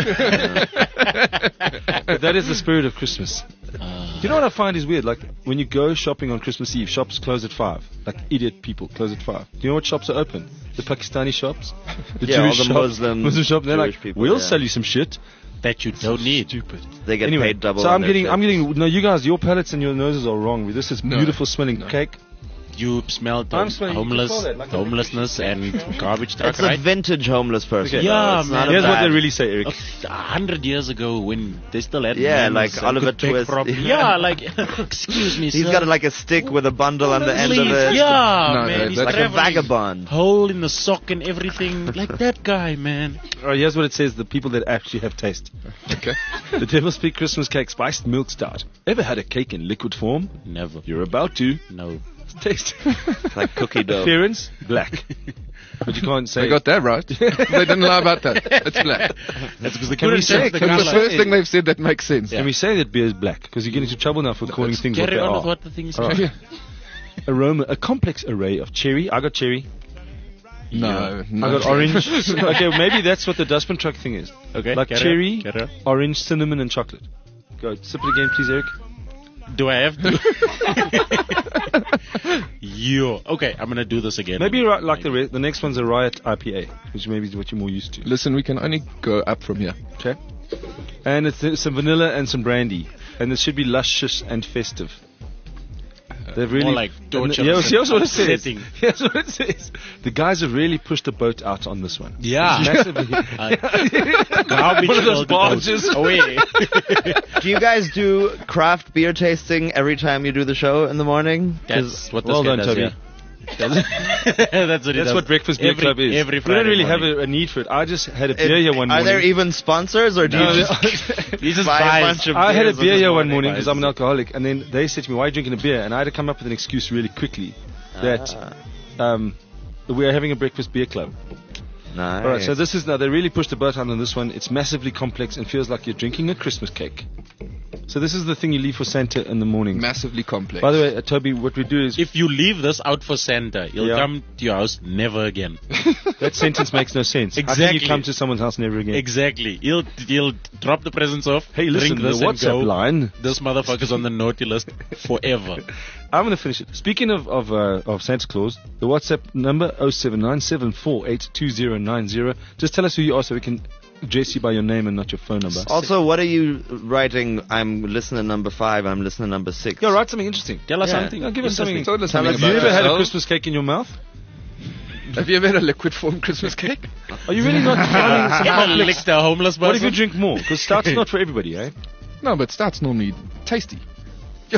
But that is the spirit of Christmas. You know what I find is weird? Like, when you go shopping on Christmas Eve, shops close at 5. Like, idiot people close at 5. Do you know what shops are open? The Pakistani shops? The Yeah, all Jewish the shops. Muslim- shops. They're Jewish like, people, we'll yeah. sell you some shit. That you don't need. Stupid. They get Anyway, paid double. so on I'm their getting, shit. no, you guys, your palates and your noses are wrong. This is No. beautiful smelling cake. You smell I'm smelling- you can homeless, call that, like a- homelessness and garbage truck, It's a right? vintage homeless person. Okay. though. Yeah, It's man. not a Here's what bad- they really say, Eric. 100 years ago when they still had Yeah, manners like and Oliver could beg Twist. properly. Yeah, like, excuse me, He's sir. got like a stick with a bundle on the end of Please, it. yeah, No, man. He's that's Like a traveling. vagabond. Hole in the sock and everything. Like that guy, man. All right, here's what it says, the people that actually have taste. Okay. The Devil's Peak Christmas Cake Spiced Milk Stout. Ever had a cake in liquid form? Never. You're about to. No. Taste. Like cookie dough. Appearance, black. But you can't say. They got that right. They didn't lie about that. It's black. That's because they Can we couldn't say- sense the can we It's the color. first thing they've said that makes sense. Can we say that beer is black? Because you get into trouble now for calling things what Carry they on are. with what the thing is. All right. Yeah. Aroma, a complex array of cherry. I got cherry. No. I got orange. Okay, maybe that's what the dustbin truck thing is. Okay. Like carry on, cherry, carry on. orange, cinnamon, and chocolate. Go, sip it again, please, Eric. Do I have to? Yo. Okay, I'm gonna do this again. Maybe like the next one's a Riot IPA, which maybe is what you're more used to. Listen, we can only go up from here. Okay. And it's some vanilla and some brandy. And it should be luscious and festive. They've really more like torture. Here's what it says. Upsetting. Here's what it says. The guys have really pushed the boat out on this one. Yeah. Massively. Garbage One of those filled boats. barges. Away. Do you guys do craft beer tasting every time you do the show in the morning? 'Cause- That's what this Well guy done, does, Toby. yeah. That's what he That's does. what Breakfast Beer every, Club is. Every We Friday don't really have morning. a need for it. I just had a beer here one Are morning. there even sponsors, or do No, you just He just buy a buys. bunch of I had a beers beer on here the one morning buys. because I'm an alcoholic, and then they said to me, "Why are you drinking a beer?" And I had to come up with an excuse really quickly that we are having a breakfast beer club. Nice. All right, so this is now they really pushed the boat out on this one. It's massively complex and feels like you're drinking a Christmas cake. So this is the thing you leave for Santa in the morning. Massively complex. By the way, Toby, what we do is If you leave this out for Santa, he'll Yeah. come to your house never again. that sentence makes no sense. How can you Exactly. come to someone's house never again? Exactly. He'll drop the presents off. Hey, listen, drink the this and WhatsApp go. line. This motherfucker's on the naughty list forever. I'm going to finish it. Speaking of Santa Claus, the WhatsApp number 0797482090. Just tell us who you are so we can address you by your name and not your phone number. Also, what are you writing? I'm listener number 5. I'm listener number 6. Yeah, write something interesting. Tell us Yeah. something. Yeah, give us something. Told us Tell something us- Have you about ever had a yourself. Christmas cake in your mouth? Have you ever had a liquid form Christmas cake? Are you really not finding some Ever complex? licked a homeless person? What if you drink more? Because stout's not for everybody, eh? No, but stout's normally tasty. No,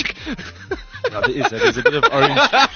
there is. There's a bit of orange.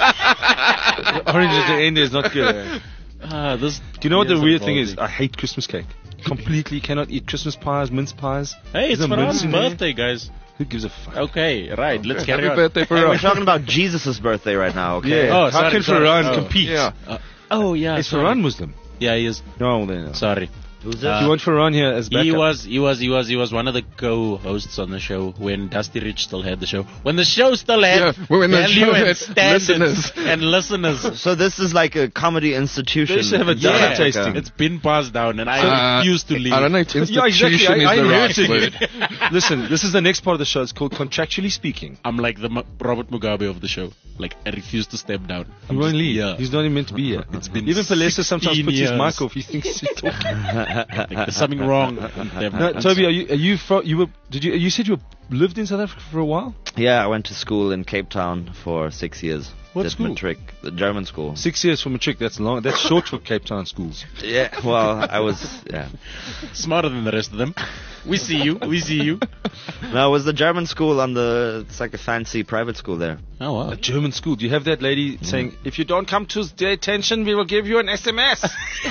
The orange at the end is not good. Eh? This Do you know what the beers weird are thing is? baldy. I hate Christmas cake. Completely cannot eat Christmas pies, mince pies. Hey, it's There's no mince Farah's in there. birthday, guys. Who gives a fuck? Okay, right. Let's carry Happy on. birthday for Hey, we're us. talking about Jesus' birthday right now, okay? Yeah. Oh, How sorry, can sorry. Farhan Oh. compete? Yeah. Oh, yeah. Is sorry. Farhan Muslim? Yeah, he is. No, then. Sorry. Who's Do you want Ferran here as backup? He was one of the co-hosts on the show when Dusty Rich still had the show. When the show still had when the value show and had standards listeners. and listeners. So this is like a comedy institution. They should have a Yeah. donut tasting. It's been passed down, and I refuse to leave. I don't know if Yeah, institution exactly. is I the inherited right word. it. Listen, this is the next part of the show. It's called Contractually Speaking. I'm like the Robert Mugabe of the show. Like, I refuse to step down. He won't leave. Yeah. He's not even meant to be here. It's been Even Palesa sometimes 16 puts his years. mic off. He thinks he's talking. Like, there's something wrong with them. No, Toby, are you you said you lived in South Africa for a while? Yeah, I went to school in Cape Town for 6 years. What Did school? Matric, the German school. 6 years for matric. That's long. That's short for Cape Town schools. Yeah, well, I was, yeah. Smarter than the rest of them. We see you. We see you. No, it was the German school it's like a fancy private school there. Oh, wow. A German school. Do you have that lady saying, "If you don't come to the attention, we will give you an SMS"?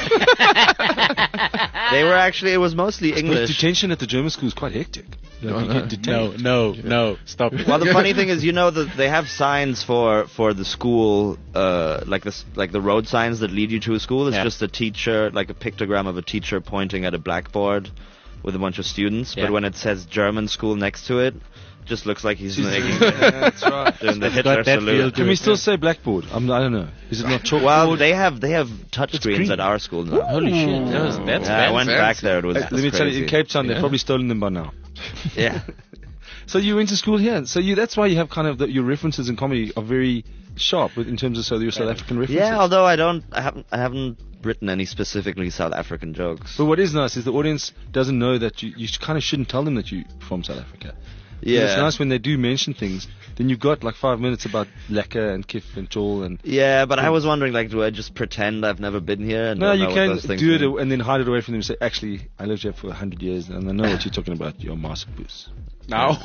They were actually, it was mostly But English. detention at the German school is quite hectic. You get detained. No. Stop it. Well, the funny thing is, that they have signs for the school, like the road signs that lead you to a school. It's Yeah. just a teacher, like a pictogram of a teacher pointing at a blackboard with a bunch of students. Yeah. But when it says German school next to it, just looks like he's making That's right. doing the It's Hitler got that feel salute. to Can we it, still yeah. say blackboard? I don't know. Is it not chalkboard? Well, they have touch It's screens green. at our school now. Holy shit. That's Yeah, I fancy. went back there. It was. Let me tell you, in Cape Town, they've probably stolen them by now. Yeah. So you went to school here. So that's why you have kind of your references in comedy are very sharp in terms of your South African references. Yeah, although I haven't written any specifically South African jokes. But what is nice is the audience doesn't know that you kind of shouldn't tell them that you're from South Africa. Yeah. And it's nice when they do mention things. Then you've got like 5 minutes about Lekker and Kif and Chol and... Yeah, but I was wondering, like, do I just pretend I've never been here? And No, don't you know what can those things do it mean? and then hide it away from them and say, actually, I lived here for 100 years and I know what you're talking about. You're a master boost. Now.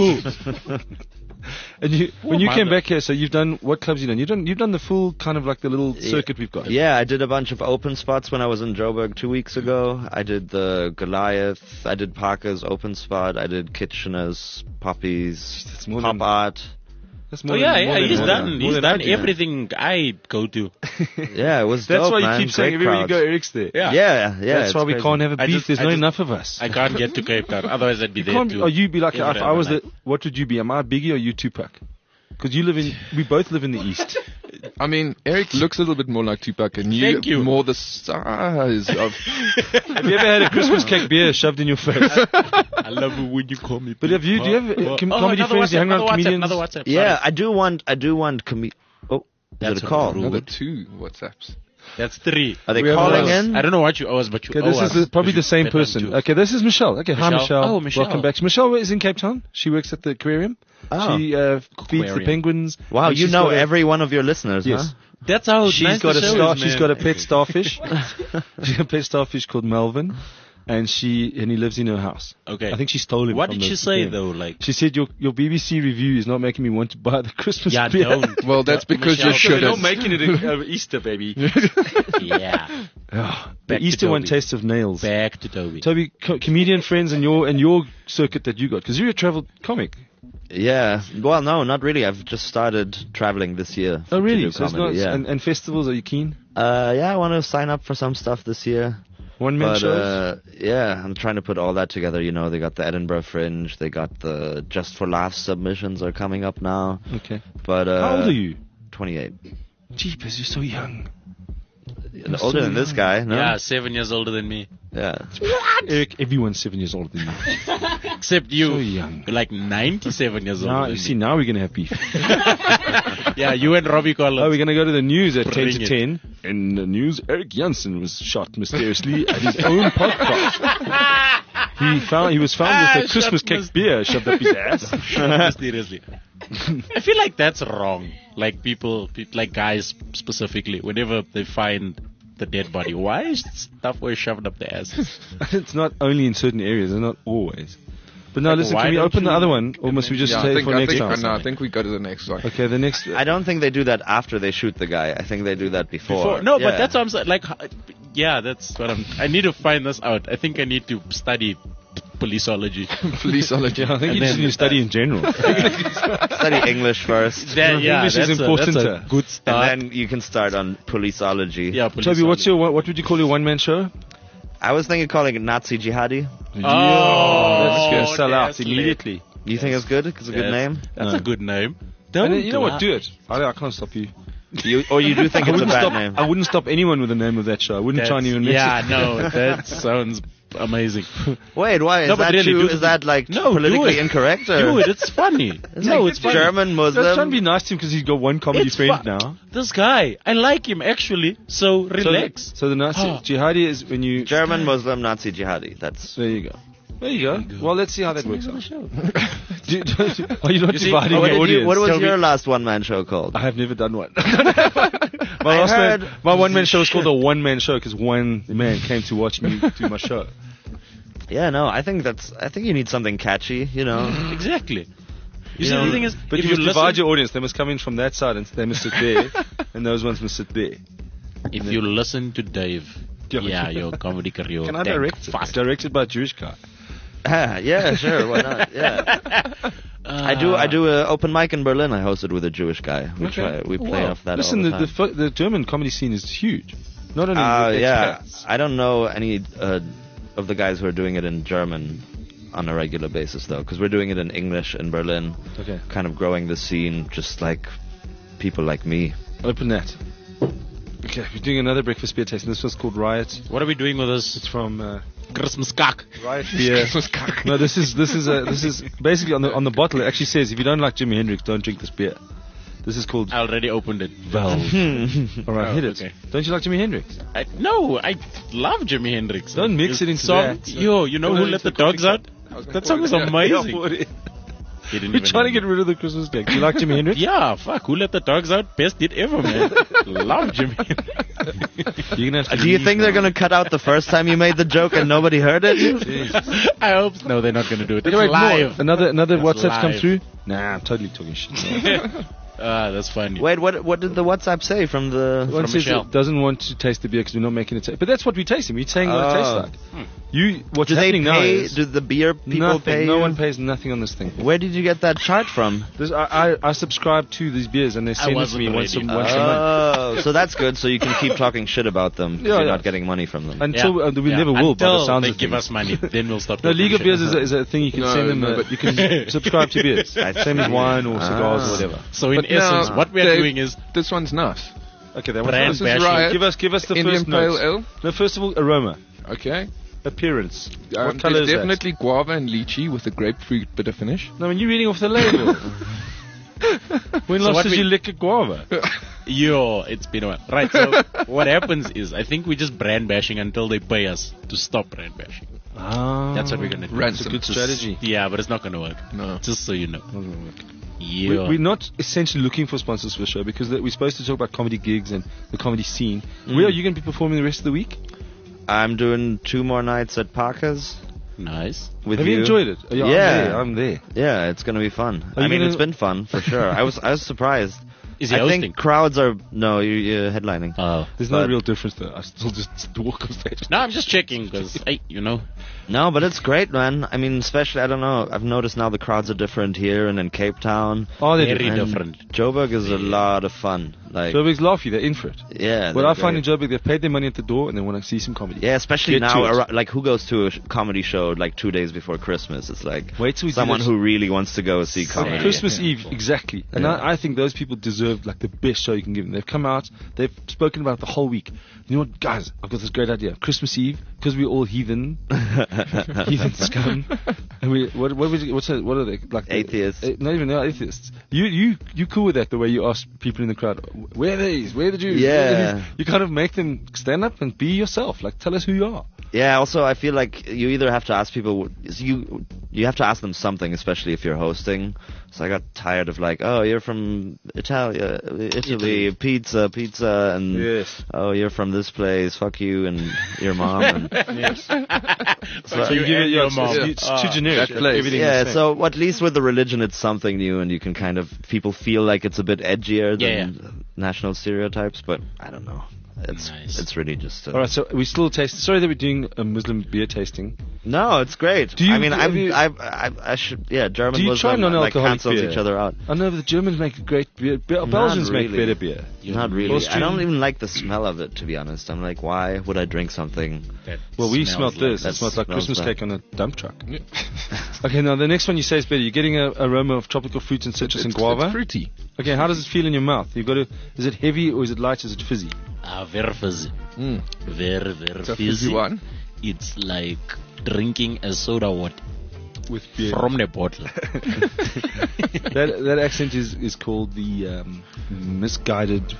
And when you came mother. back here, so you've done, what clubs you done? You've done the full kind of like the little circuit we've got. Yeah, I did a bunch of open spots when I was in Joburg 2 weeks ago. I did the Goliath, I did Parker's open spot, I did Kitchener's, Poppy's, That's more Pop than- Art. That's Oh, more yeah, than- more yeah. than- He's more done. than- more He's than I done do. everything I go to. Yeah, it was That's dope, why you man. keep saying Great everywhere you crowd. go, Eric's there. Yeah. Yeah. That's it's why we crazy. can't have a I beef. just- There's I not just- enough of us. I can't get to Cape Town. Otherwise, I'd be there Can't too. be, or you be like, Every if I was night. what would you be? Am I Biggie or you Tupac? Because we both live in the East. I mean, Eric looks a little bit more like Tupac, and Thank you. more the size of. Have you ever had a Christmas cake beer shoved in your face? I love it when you call me. But do you have comedy friends? You hang around comedians? Another WhatsApp. Yeah, Sorry. I do want Oh, That's is it a call? rude. Another 2 WhatsApps. That's 3. Are they We have calling another- in? I don't know what you owe us, but you Okay, owe this us. is probably the same Bet on person. two. Okay, this is Michelle. Okay, hi Michelle? Michelle. Oh, Michelle. Welcome back. Michelle is in Cape Town. She works at the aquarium. Oh. She feeds the Aquarium. penguins. Wow, And you she's know got a- every one of your listeners, Yes. huh? That's how She's nice got the a show star. is, She's man. got a pet starfish. She's got a pet starfish called Melvin, and he lives in her house. Okay. I think she stole him. What from did the she say aquarium. though? Like, She said your BBC review is not making me want to buy the Christmas yeah, beer. don't. Well, that's because you Michelle, They're not shouldn't. making it Easter, baby. Yeah. Oh, the Back to Easter one Toby. tastes of nails. Back to Toby. Toby, comedian friends and your circuit that you got, because you're a travel comic. Yeah. Well, no, not really. I've just started traveling this year. Oh, to really? do So it's comedy, not, yeah. and festivals, are you keen? Yeah, I want to sign up for some stuff this year. One-man But shows? yeah, I'm trying to put all that together. You know, they got the Edinburgh Fringe, they got the Just for Laughs submissions are coming up now. Okay. But How old are you? 28. Jeepers, you're so young. Older than this guy, no? Yeah, 7 years older than me. Yeah. Eric, everyone's 7 years older than you. Except you. So young. You're like 97 years older Now, than you see, me. now we're going to have beef. Yeah, you and Robbie Collins. Oh, we're going to go to the news at 10 Bring to it. 10. In the news, Eric Janssen was shot mysteriously at his own podcast. He was found with a Christmas shot cake beer shoved up his ass. Mysteriously. I feel like that's wrong. Like like guys specifically, whenever they find the dead body, why is stuff always shoved up their ass? It's not only in certain areas, it's not always. But now, Like, listen, why can we don't open the you- other one, or must we just Yeah, stay I think, for next time? no, I think we go to the next one. Okay, the next. I don't think they do that after they shoot the guy. I think they do that before. No, Yeah. but that's what I'm saying. Like, yeah, that's what I need to find this out. I think I need to study policeology. Policeology. Yeah, I think And you just then- need to study in general. Study English first. English is important. That's a good start. And then you can start on policeology. Yeah, Toby, policeology. what would you call your one-man show? I was thinking calling it Nazi Jihadi. That's going to sell out that's lit. immediately. You think it's good? It's a good name? That's a good name. And Don't then, you know what? lie. Do it. I can't stop you. Or you do think it's a bad stop, name? I wouldn't stop anyone with the name of that show. I wouldn't try and even mix Yeah, it. no, that sounds amazing. Wait, why? Is No, but that really, too, do is it. that like No, do politically it. incorrect? Or? Do it, it's funny. No, it's funny. German Let's try and Muslim. be nice to him because he's got one comedy It's friend fu- now. This guy, I like him actually, so relax. So the Nazi jihadi is when you... German Muslim Nazi Jihadi. That's There you go. There you go. Well, let's see how that works out. Are you not dividing what, the audience? what was Tell me- your last one-man show called? I have never done one. My one-man show was called a one-man show because one man came to watch me do my show. Yeah, no, I think you need something catchy, you know. Exactly. You see, know, the thing is, But if you you must listen, divide your audience. They must come in from that side and they must sit there, and those ones must sit there. if you listen to Dave, yeah, your comedy career. Can I tank direct it? fast. It's directed by a Jewish guy. Yeah, sure, why not? Yeah. I do an open mic in Berlin. I hosted with a Jewish guy. We play off that Listen, all the time. the German comedy scene is huge. Not only with Yeah, expats. I don't know any of the guys who are doing it in German on a regular basis though, because we're doing it in English in Berlin. Okay. Kind of growing the scene, just like people like me. Open that. Okay, we're doing another breakfast beer tasting. This one's called Riot. What are we doing with this It's from Christmas cock? Riot Beer. No, this is basically on the bottle. It actually says if you don't like Jimi Hendrix, don't drink this beer. This is called I already opened it. Valve. All right, Oh, hit it. okay. Don't you like Jimi Hendrix? No, I love Jimi Hendrix. Don't mix His it into song, that. Yo, you know who let the dogs out? That song is amazing. He didn't We're even trying to know. get rid of the Christmas cake. Do you like Jimi Hendrix? Yeah, fuck. Who let the dogs out? Best hit ever, man. Love Jimi Hendrix. You're gonna have to Do you leave think now. they're gonna cut out the first time you made the joke and nobody heard it? I hope no, they're not going to do it. It's Wait, more. live. Another It's WhatsApp's come live. through. Nah, I'm totally talking shit. That's funny. Wait, what did the WhatsApp say from the? One says Michelle. it doesn't want to taste the beer because we're not making it taste. But that's what we're tasting. We're saying what it Oh. tastes like. What's Do they happening now pay? is Do the beer people nothing. pay? No you? one pays nothing on this thing. Where did you get that chart from? I subscribe to these beers and they send it to wasn't me once a ready. month. Oh, so that's good. So you can keep talking shit about them. 'Cause Yeah, you're yeah. not getting money from them. Until we never will, by the Until sounds they of give things. us money, then we'll stop. No, talking League of shit. Beers is a thing you can No, send them. no, but- You can subscribe to beers. Same as wine or cigars or whatever. So in But essence, now, what we're Dave, doing is This one's nice. Okay, that Brand one's This is bashing. Riot. Give us the Indian first Pale notes. Ale. No, first of all, aroma, Okay. appearance. What color There's is definitely guava and lychee with a grapefruit bitter finish. that? No, when you're reading off the label. When So last what did we- you lick a guava? yo. It's been a while, right? So what happens is, I think we're just brand bashing until they pay us to stop brand bashing. Ah, That's what we're gonna do. Ransom. It's a good strategy. Yeah, but it's not gonna work. No. Just so you know. We- Yeah. We're not essentially looking for sponsors for the show because we're supposed to talk about comedy gigs and the comedy scene. Where are you going to be performing the rest of the week? I'm doing 2 more nights at Parker's Nice. with Have you enjoyed it? Yeah. I'm there. Yeah, it's gonna be fun. Are you I mean, gonna- it's been fun for sure. I was surprised. Is he I hosting? think crowds are you're headlining. Oh. There's no But- real difference though. I still just walk on stage. No, I'm just checking because, you know. No, but it's great, man. I mean, especially I don't know. I've noticed now the crowds are different here and in Cape Town. Oh, they're Very different. different. Joburg is a lot of fun. Like, Joburg's laughy. They're in for it. yeah. What they're I find in great. Joburg, they've paid their money at the door and they want to see some comedy. Yeah, especially Get to now, it. like who goes to a comedy show like 2 days before Christmas? It's like Wait till we do someone this. who really wants to go see On comedy. Christmas Eve, exactly. And Yeah. I think those people deserve like the best show you can give them. They've come out, they've spoken about it the whole week. You know what, guys? I've got this great idea. Christmas Eve, because we're all heathen, heathen scum. And what are they like? Atheists. Not even they're atheists. You cool with that? The way you ask people in the crowd, where are these? Where are the Jews? Yeah. Where are these?" You kind of make them stand up and be yourself. Like, tell us who you are. Yeah, also I feel like you either have to ask people you have to ask them something, especially if you're hosting. So I got tired of like, oh, you're from Italy, pizza, and Yes. oh, you're from this place, fuck you and your mom. And, Yes. So you give it, your it's, mom. it's too generic. that place. Everything yeah, the same. so at least with the religion, it's something new, and you can kind of people feel like it's a bit edgier than Yeah, national stereotypes. But I don't know. Nice. It's really just. All right, so we still taste. Sorry that we're doing a Muslim beer tasting. No, it's great. Do you- I mean, have you- I should. Yeah, German Do you try Muslim like non-alcoholic cancels beer? each other out. I know the Germans make great beer. Belgians make really. better beer. Not really. Austrian- I don't even like the smell of it, to be honest. I'm like, why would I drink something? Well, we smells smelled this. that It smells like smells Christmas bad. cake on a dump truck. Okay, now the next one you say is better. You're getting a aroma of tropical fruits and citrus and guava. It's fruity. Okay, how does it feel in your mouth? You've got to. Is it heavy or is it light? Is it fizzy? Very fizzy. Very, very It's a fizzy. fizzy one. It's like drinking a soda water With beer. from the bottle. That accent is called the misguided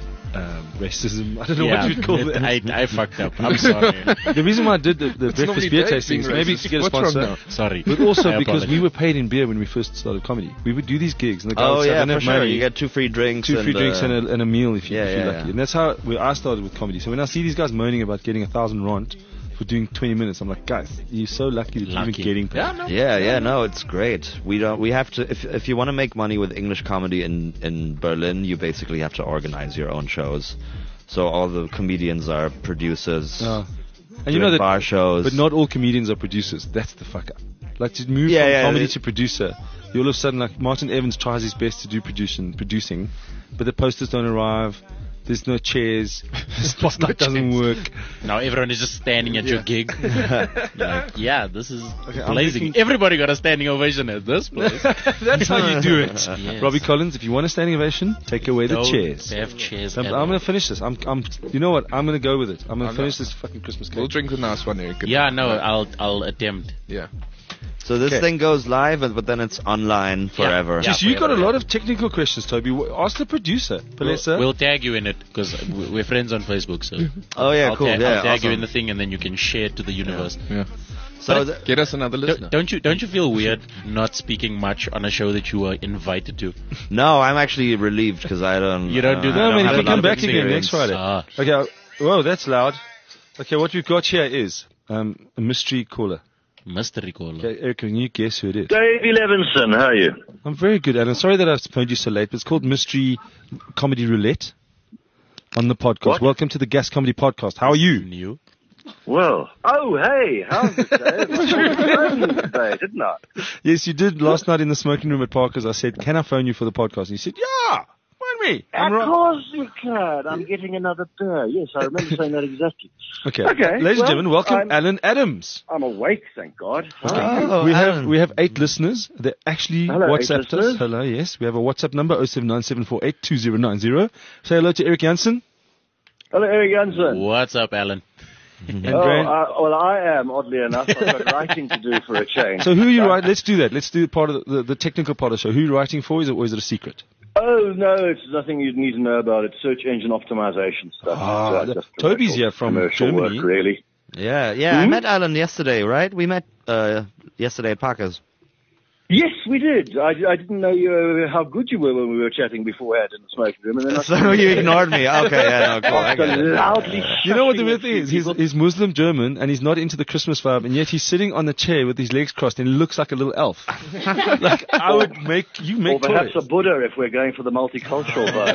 racism. I don't know what you'd call that. I fucked up. I'm sorry. The reason why I did the breakfast normally beer Dave tasting is being maybe racist. to get a What's wrong sponsor. now? Sorry. But also I because we apologize. were paid in beer when we first started comedy. We would do these gigs and the guy Oh would say, I yeah, don't for have sure. money. You get 2 free drinks. Two free drinks and and a meal if you're Yeah, lucky. yeah. And that's how I started with comedy. So when I see these guys moaning about getting 1,000 rand for doing 20 minutes, I'm like, guys, you're so lucky that you're Lucky. even getting paid. no, it's great. We have to if you want to make money with English comedy in Berlin, you basically have to organize your own shows. So all the comedians are producers. And you doing know that, bar shows. but not all comedians are producers. That's the fuck up. Like to move Yeah, from yeah, comedy it- to producer, you all of a sudden like Martin Evans tries his best to do producing, but the posters don't arrive. There's no chairs. The spotlight doesn't work. Now everyone is just standing at your gig. Like, yeah, this is I'm blazing. thinking- Everybody got a standing ovation at this place. That's how you do it. Yes. Robbie Collins, if you want a standing ovation, take away the Don't chairs. have chairs. I'm at going all. to finish this. You know what? I'm going to go with it. I'm going I'm to finish not. this fucking Christmas We'll cake. drink the nice one, Eric. Yeah, no, I'll attempt. Yeah. So this Okay. thing goes live, but then it's online forever. Yeah. Jeez, you got a forever, lot of technical questions, Toby. Ask the producer, Palesa. We'll tag you in it because we're friends on Facebook. So Oh yeah, I'll cool. I'll Yeah, tag you awesome. in the thing, and then you can share it to the universe. Yeah. So Get us another listener. Don't you feel weird not speaking much on a show that you were invited to? no, I'm actually relieved because I don't. You don't do that? no, I man, have you a can lot come of back again experience. next Friday. Ah. Okay. Whoa, that's loud. Okay, what we've got here is a mystery caller. Mystery caller. Okay, Eric, can you guess who it is? Dave Levinson, how are you? I'm very good, Alan. Sorry that I've phoned you so late, but it's called Mystery Comedy Roulette on the podcast. What? Welcome to the Gas Comedy Podcast. How are you? New. Well, oh, hey, how's it, Dave? I phoned today, didn't I? Yes, you did last night in the smoking room at Parker's. I said, can I phone you for the podcast? And you said, yeah, phone me. I'm Of right. course you can. I'm getting another beer. Yes, I remember saying that exactly. Okay. Okay, Ladies and well, gentlemen, welcome I'm- Alan Adams. I'm awake, thank God. Oh, we Alan. have 8 listeners that actually Hello, 8 WhatsApped us. listeners. Hello, yes. We have a WhatsApp number, 0797482090. Say hello to Eric Jansen. Hello, Eric Jansen. What's up, Alan? And Oh, Graham. well, I am, oddly enough. I've got writing to do for a change. So who are you writing? Let's do that. Let's do part of the technical part of the show. Who are you writing for? Or is it a secret? Oh, no, it's nothing you'd need to know about. It's search engine optimization stuff. Ah, It's, just Toby's commercial- here from commercial Germany. Work, really. Yeah, I met Alan yesterday, right? We met yesterday at Parker's. Yes, we did. I didn't know how good you were when we were chatting beforehand in the smoking room. And then I So you ignored me. Okay, yeah, no, cool. I get it. loudly You know what the shushing weird a thing few is? people. He's Muslim German and he's not into the Christmas vibe, and yet he's sitting on the chair with his legs crossed and he looks like a little elf. Like I would make Or perhaps a toys. Buddha if we're going for the multicultural vibe.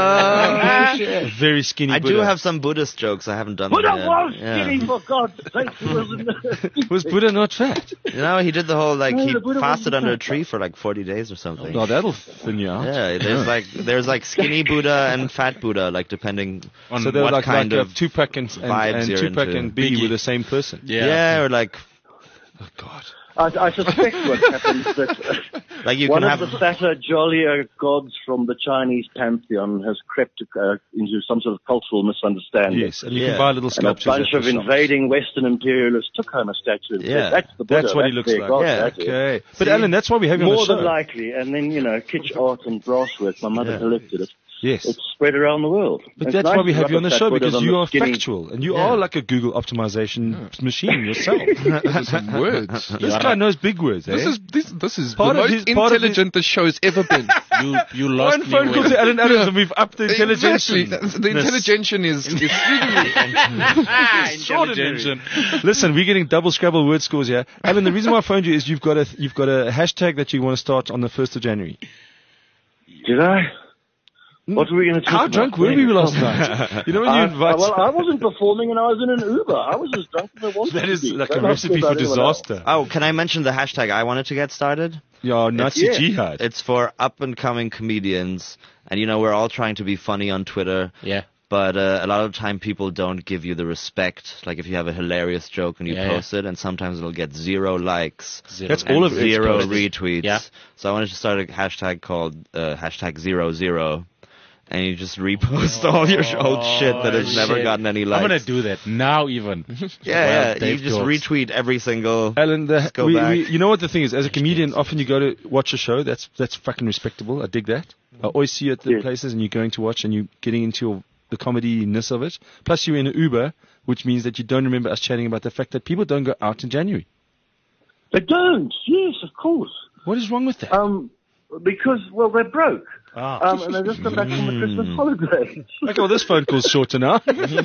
A very skinny I Buddha. do have some Buddhist jokes. I haven't done Buddha them yet. was Yeah. skinny, for God's sake. He wasn't. Was Buddha not fat? You know, he did the whole No, he the Buddha fasted wasn't under a fat. tree for like 40 days or something. No, that'll thin you out. Yeah, there's like skinny Buddha and fat Buddha, like depending on So they're what like kind of Tupac and vibes you're Tupac into. and Biggie were the same person. yeah, or like Oh God. I suspect what happened is that like you one can of have the fatter, jollier gods from the Chinese pantheon has crept into some sort of cultural misunderstanding. Yes, and you Yeah. can buy little And a sculptures. bunch at of the shops. invading Western imperialists took home a statue and Yeah. said, that's the Buddha. That's what he looks their like. God, Yeah, that is." Okay, but Alan, that's why we have you on More the than show. likely, and then, kitsch art and brass work, my mother Yeah. collected it. Yes. It's spread around the world. But It's that's nice why we to have you on the rub a show, fat Buddha because on you the are skinny- factual and you are like a Google optimization machine yourself. Those are some words. This guy knows big words, eh? This is Part the of most his- part of his- intelligent the show's ever been. You lost One me phone call when- to Alan Adams and we've upped the intelligence. Exactly. The intelligentian is Extraordinary. Listen, we're getting double Scrabble word scores here. Alan, the reason why I phoned you is you've got a hashtag that you want to start on the 1st of January. Did I? What were we going to talk How about? drunk were we last night? You know when you invite... Well, I wasn't performing and I was in an Uber. I was as drunk as I wanted that to is be. like a Don't ask me recipe for about anyone else. disaster. Oh, can I mention the hashtag I wanted to get started? Yeah, Nazi Yeah. jihad. It's for up and coming comedians, And we're all trying to be funny on Twitter. Yeah. But a lot of the time people don't give you the respect. Like if you have a hilarious joke and you post it, and sometimes it'll get 0 likes. That's all of it. 0 retweets. Yeah. So I wanted to start a hashtag called #00. And you just repost all your old shit that has never gotten any likes. I'm going to do that now even. Yeah, Dave you just jokes. retweet every single... Alan, go back. you know what the thing is? As a comedian, often you go to watch a show. That's fucking respectable. I dig that. I always see you at the places and you're going to watch and you're getting into the comedy-ness of it. Plus you're in an Uber, which means that you don't remember us chatting about the fact that people don't go out in January. They don't. Yes, of course. What is wrong with that? Because, well, they're broke. And they just come back from the Christmas holidays. Okay, well, this phone call's shorter now.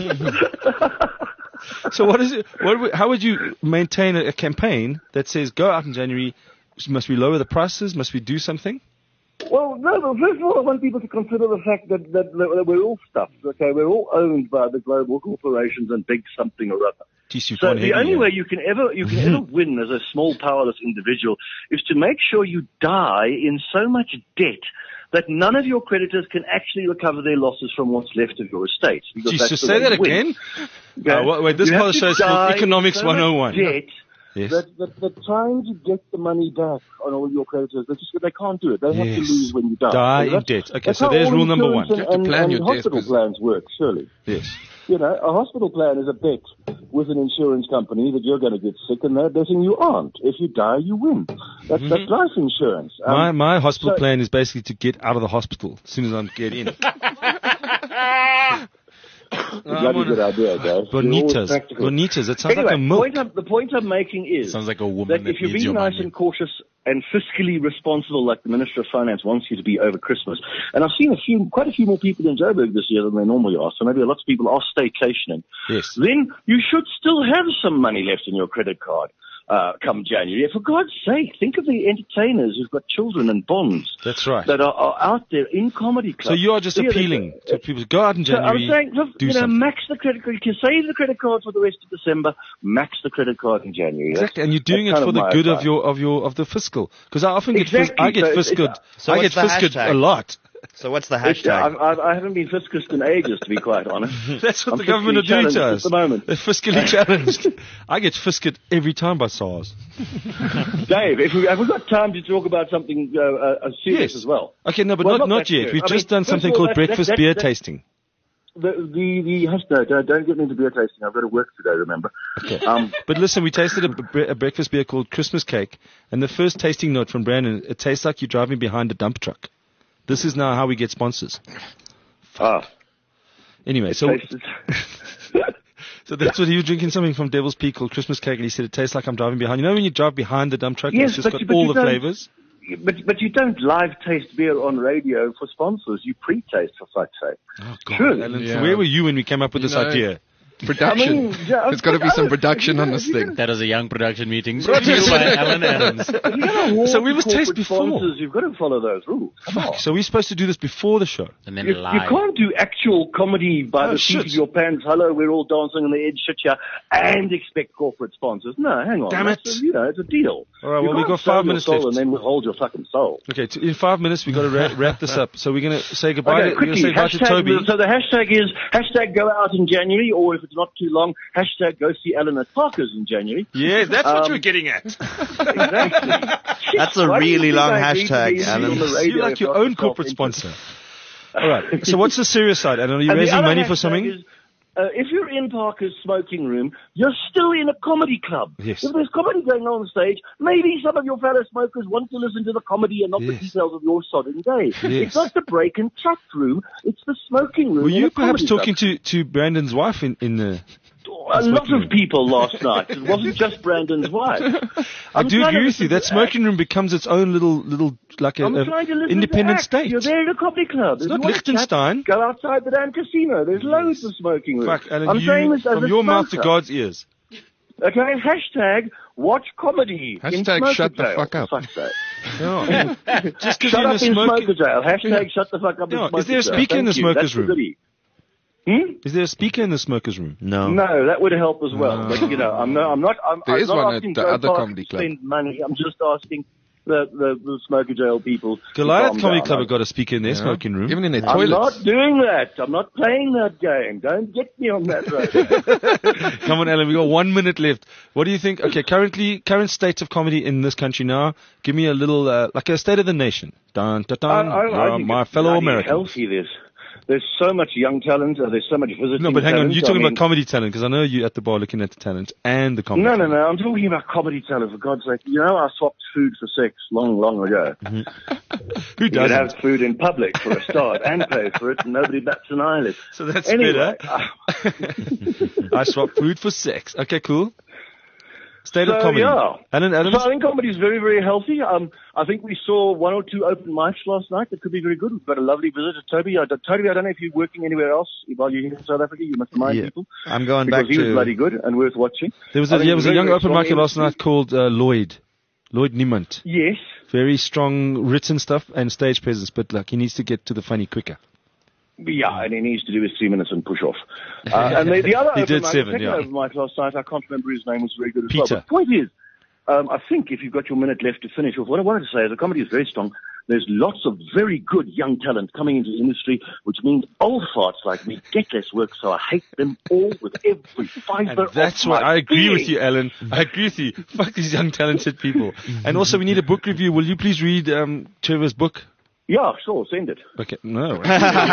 So what is it? How would you maintain a campaign that says go out in January, must we lower the prices, must we do something? Well, no, but first of all, I want people to consider the fact that we're all stuffed, okay? We're all owned by the global corporations and big something or other. So the only way you can ever win as a small, powerless individual is to make sure you die in so much debt that none of your creditors can actually recover their losses from what's left of your estate. Just say that again? Okay? Wait, this part of the show is called Economics 101. Debt Yes. that trying to get the money back on all your creditors, they can't do it. They have to lose when you die. Die in debt. Okay, so there's rule number one. You have to plan your death. Hospital plans work, surely. Yes. A hospital plan is a bet with an insurance company that you're going to get sick, and they're betting you aren't. If you die, you win. That's life insurance. My hospital plan is basically to get out of the hospital as soon as I get in. Bloody good idea, guys. Bonitas. It sounds like a milk. The point I'm making is sounds like a woman that if you're needs being your nice money. and cautious and fiscally responsible like the Minister of Finance wants you to be over Christmas, and I've seen quite a few more people in Joburg this year than they normally are, so maybe lots of people are staycationing. Yes. Then you should still have some money left in your credit card. Come January. For God's sake, think of the entertainers who've got children and bonds. That's right. That are out there in comedy clubs. So you are just appealing to people to go out in January, I'm saying, look, do something. max the credit card. You can save the credit card for the rest of December. Max the credit card in January. Exactly, and you're doing it for the good of the fiscal. Because I often get fiscaled. So I get what's the fiscaled hashtag? a lot. So what's the hashtag? I haven't been fiscused in ages, to be quite honest. That's what I'm the government are doing to fiscally us. challenged at the moment. They're fiscally challenged. I get fiscaled every time by SARS. Dave, have we got time to talk about something serious as well? Okay, no, but Well, not that yet. serious. We've just done first something of all, called breakfast beer tasting. The hashtag, don't get me into beer tasting. I've got to work today, remember? Okay. But listen, we tasted a breakfast beer called Christmas Cake, and the first tasting note from Brandon, it tastes like you're driving behind a dump truck. This is now how we get sponsors. Anyway, so that's what he was drinking, something from Devil's Peak called Christmas Cake, and he said it tastes like I'm driving behind. You know when you drive behind the dump truck, Yes, it's just but got all you the don't- flavors? But you don't live taste beer on radio for sponsors. You pre-taste, for fuck's sake. Oh, God. Surely. Alan, Yeah. so where were you when we came up with this idea? Production. There's got to be some production on this thing. That is a young production meeting brought to you by Alan Adams. If you're gonna award So we must taste corporate before. sponsors, you've got to follow those rules. Come on. So we're supposed to do this before the show. And then You lie. can't do actual comedy by the seat shit. of your pants. Hello, we're all dancing on the edge, shit here, and expect corporate sponsors. No, hang on. Damn That's it. it's a deal. All right, You well, we've can't got sell 5 your minutes soul left. and then withhold your fucking soul. Okay, in 5 minutes we've got to wrap this up. So we're going to say goodbye. Okay, We're going to quickly, say goodbye to Toby. so the hashtag is hashtag go out in January, or if it's not too long, hashtag go see Alan at Parker's in January. Yeah, that's what you were getting at. Exactly. That's a Why do you really think long I agreed to hashtag, be Alan. on the You're radio like if your not own for corporate self-interest? sponsor. All right. So what's the serious side? And are you And the raising other money for hashtag something? is, if you're in Parker's smoking room, you're still in a comedy club. Yes. If there's comedy going on stage, maybe some of your fellow smokers want to listen to the comedy and not the Yes. details of your sodden day. Yes. It's not the break and chat room, it's the smoking room. Were in you a perhaps comedy talking to Brandon's wife in the... club. A lot smoking room? of people last night. It wasn't just Brandon's wife. I I'm do trying to agree with you. listen That to smoking room becomes its own little like I'm a trying to listen independent to state. You're there in a comedy club. It's If not you want to chat, Liechtenstein. Go outside the damn casino. There's loads of smoking rooms. Fuck, Alan, I'm saying this as from a your mouth to smoker. God's ears. Okay, hashtag watch comedy. in Hashtag Smoker shut the Jail, fuck up. for fuck's sake. Yeah. Just because Shut you're in up the in smoking... Smoker Jail. Hashtag shut the fuck up No, in Smoker is there a Jail. speaker in Thank the you. smokers That's the room? goodie. Is there a speaker in the smoker's room? No. No, that would help as well. But, I'm not There is one at asking the Go other Park comedy to club. spend money. I'm just asking, the Smoker Jail people. Goliath Comedy Club have got a speaker in their smoking room. Even in their I'm toilets. not doing that. I'm not playing that game. Don't get me on that road. Come on, Alan. We got 1 minute left. What do you think? Okay, current state of comedy in this country now. Give me a little, like a state of the nation. Dun, dun, dun. I think my it's fellow bloody Americans. Healthy, there's so much young talent. There's so much visiting. No, but hang on. talent. You're talking about comedy talent because I know you at the bar looking at the talent and the comedy. No. talent. I'm talking about comedy talent. For God's sake, I swapped food for sex long ago. Who You could doesn't? have food in public for a start and pay for it, and nobody bats an eyelid. So that's Anyway, better. I swap food for sex. Okay, cool. State of So, comedy. yeah. Alan Adams. So I think comedy is very, very healthy. I think we saw 1 or 2 open mics last night that could be very good. We've got a lovely visitor, Toby. Toby, I don't know if you're working anywhere else while you're here in South Africa. You must remind people. I'm going because back he was to... bloody good and worth watching. There was I a, think there was a very, young very open strong micer last industry. night called Lloyd Niemand. Yes. Very strong written stuff and stage presence, but like he needs to get to the funny quicker. Yeah, and he needs to do his 3 minutes and push off. And the other He open did mic, 7, the second yeah. open mic last night, I can't remember his name, was very good as Peter. well. But the point is, I think if you've got your minute left to finish off, what I wanted to say is the comedy is very strong. There's lots of very good young talent coming into the industry, which means old farts like me get less work, so I hate them all with every fiber And that's of why my I agree being. with you, Alan. I agree with you. Fuck these young talented people. And also we need a book review. Will you please read Trevor's book? Yeah, sure, send it. Okay, no. Go to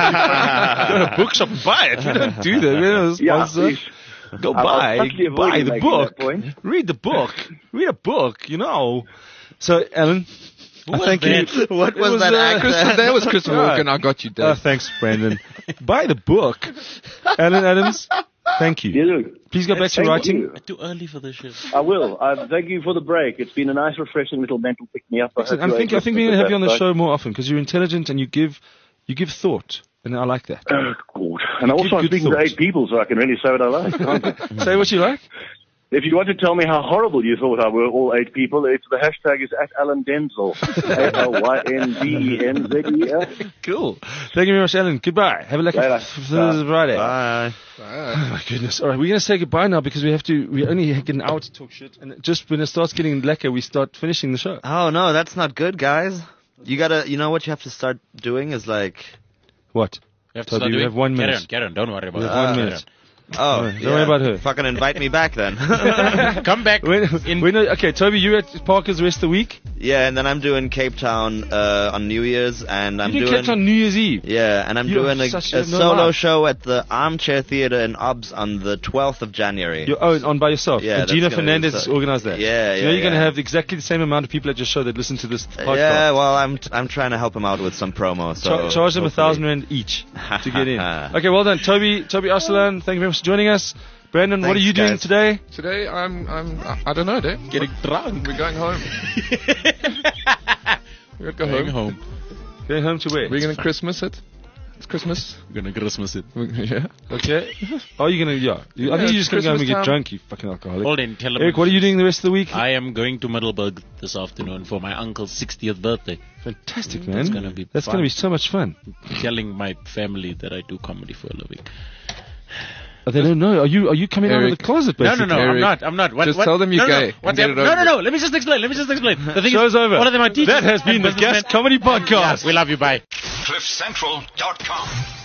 a bookshop and buy it. We don't do that. We don't Yeah, sponsor. please. Go I'll buy subtly avoid the making book. that point. Read the book. Read a book, So, Alan, I thank you. What was was, that accent? That was Christopher Yeah. Walken. I got you, Dave. Thanks, Brandon. Buy the book. Alan Adams, thank you. You. Please go back to Thank writing. you. Too early for this shit. I will. Thank you for the break. It's been a nice, refreshing little mental pick-me-up. I think we're going to have you on the show more often because you're intelligent and you give thought, and I like that. Oh, good. And also I'm good speaking to thoughts. 8 people, so I can really say what I like, can't I? Say what you like. If you want to tell me how horrible you thought I were, all 8 people, the hashtag is @AlanDenzel. ALYNDENZEL. Cool. Thank you very much, Alan. Goodbye. Have a lucky Later. Friday. Bye. Oh my goodness. All right, we're going to say goodbye now because we only get an hour to talk shit. And just when it starts getting lekker, we start finishing the show. Oh, no, that's not good, guys. You what you have to start doing is like... What? You have to Toby, start we doing- have 1 minute. Carry on. Don't worry about We it. have 1 Carry minute. Oh, Don't worry about her. Fucking invite me back then. on. Come back. Okay, Toby, you're at Parker's the rest of the week? Yeah, and then I'm doing Cape Town on New Year's, and I'm You doing... kept on New Year's Eve. Yeah, and I'm You're doing a such a solo no-life. show at the Armchair Theatre in OBS on the 12th of January. You're on by yourself. Yeah, And that's Gina gonna be Fernandez so- has organized that. Yeah, You know yeah, you're going to yeah. have exactly the same amount of people at your show that listen to this podcast. Yeah, well, I'm trying to help him out with some promo. So Charge them hopefully- R1,000 each to get in. Okay, well done, Toby Arsalan. Thank you very much for joining us. Brandon, what are Thanks, you doing guys. today? Today, I don't know, Dave. Getting drunk. We're going home. We're going Going home. home. Going home to where? We're going to Christmas it. It's Christmas. We're gonna Christmas it. Yeah. Okay. Oh, you're gonna I think you're just gonna go home and Christmas get time. drunk, you fucking alcoholic. Hold in, tell him. Eric, what are you doing the rest of the week? I am going to Middelburg this afternoon for my uncle's 60th birthday. Fantastic, man. That's gonna be That's fun. gonna be so much fun. Telling my family that I do comedy for a living. Oh, they don't know. Are you coming out of the Eric. closet? No, Basically? Eric, I'm not. just tell them you're gay What's and get happening? it over No. Let me just explain. The thing Show's is, over. all of them are teachers. That has been the and businessmen. Guest Comedy Podcast. Yeah, we love you. Bye. CliffCentral.com.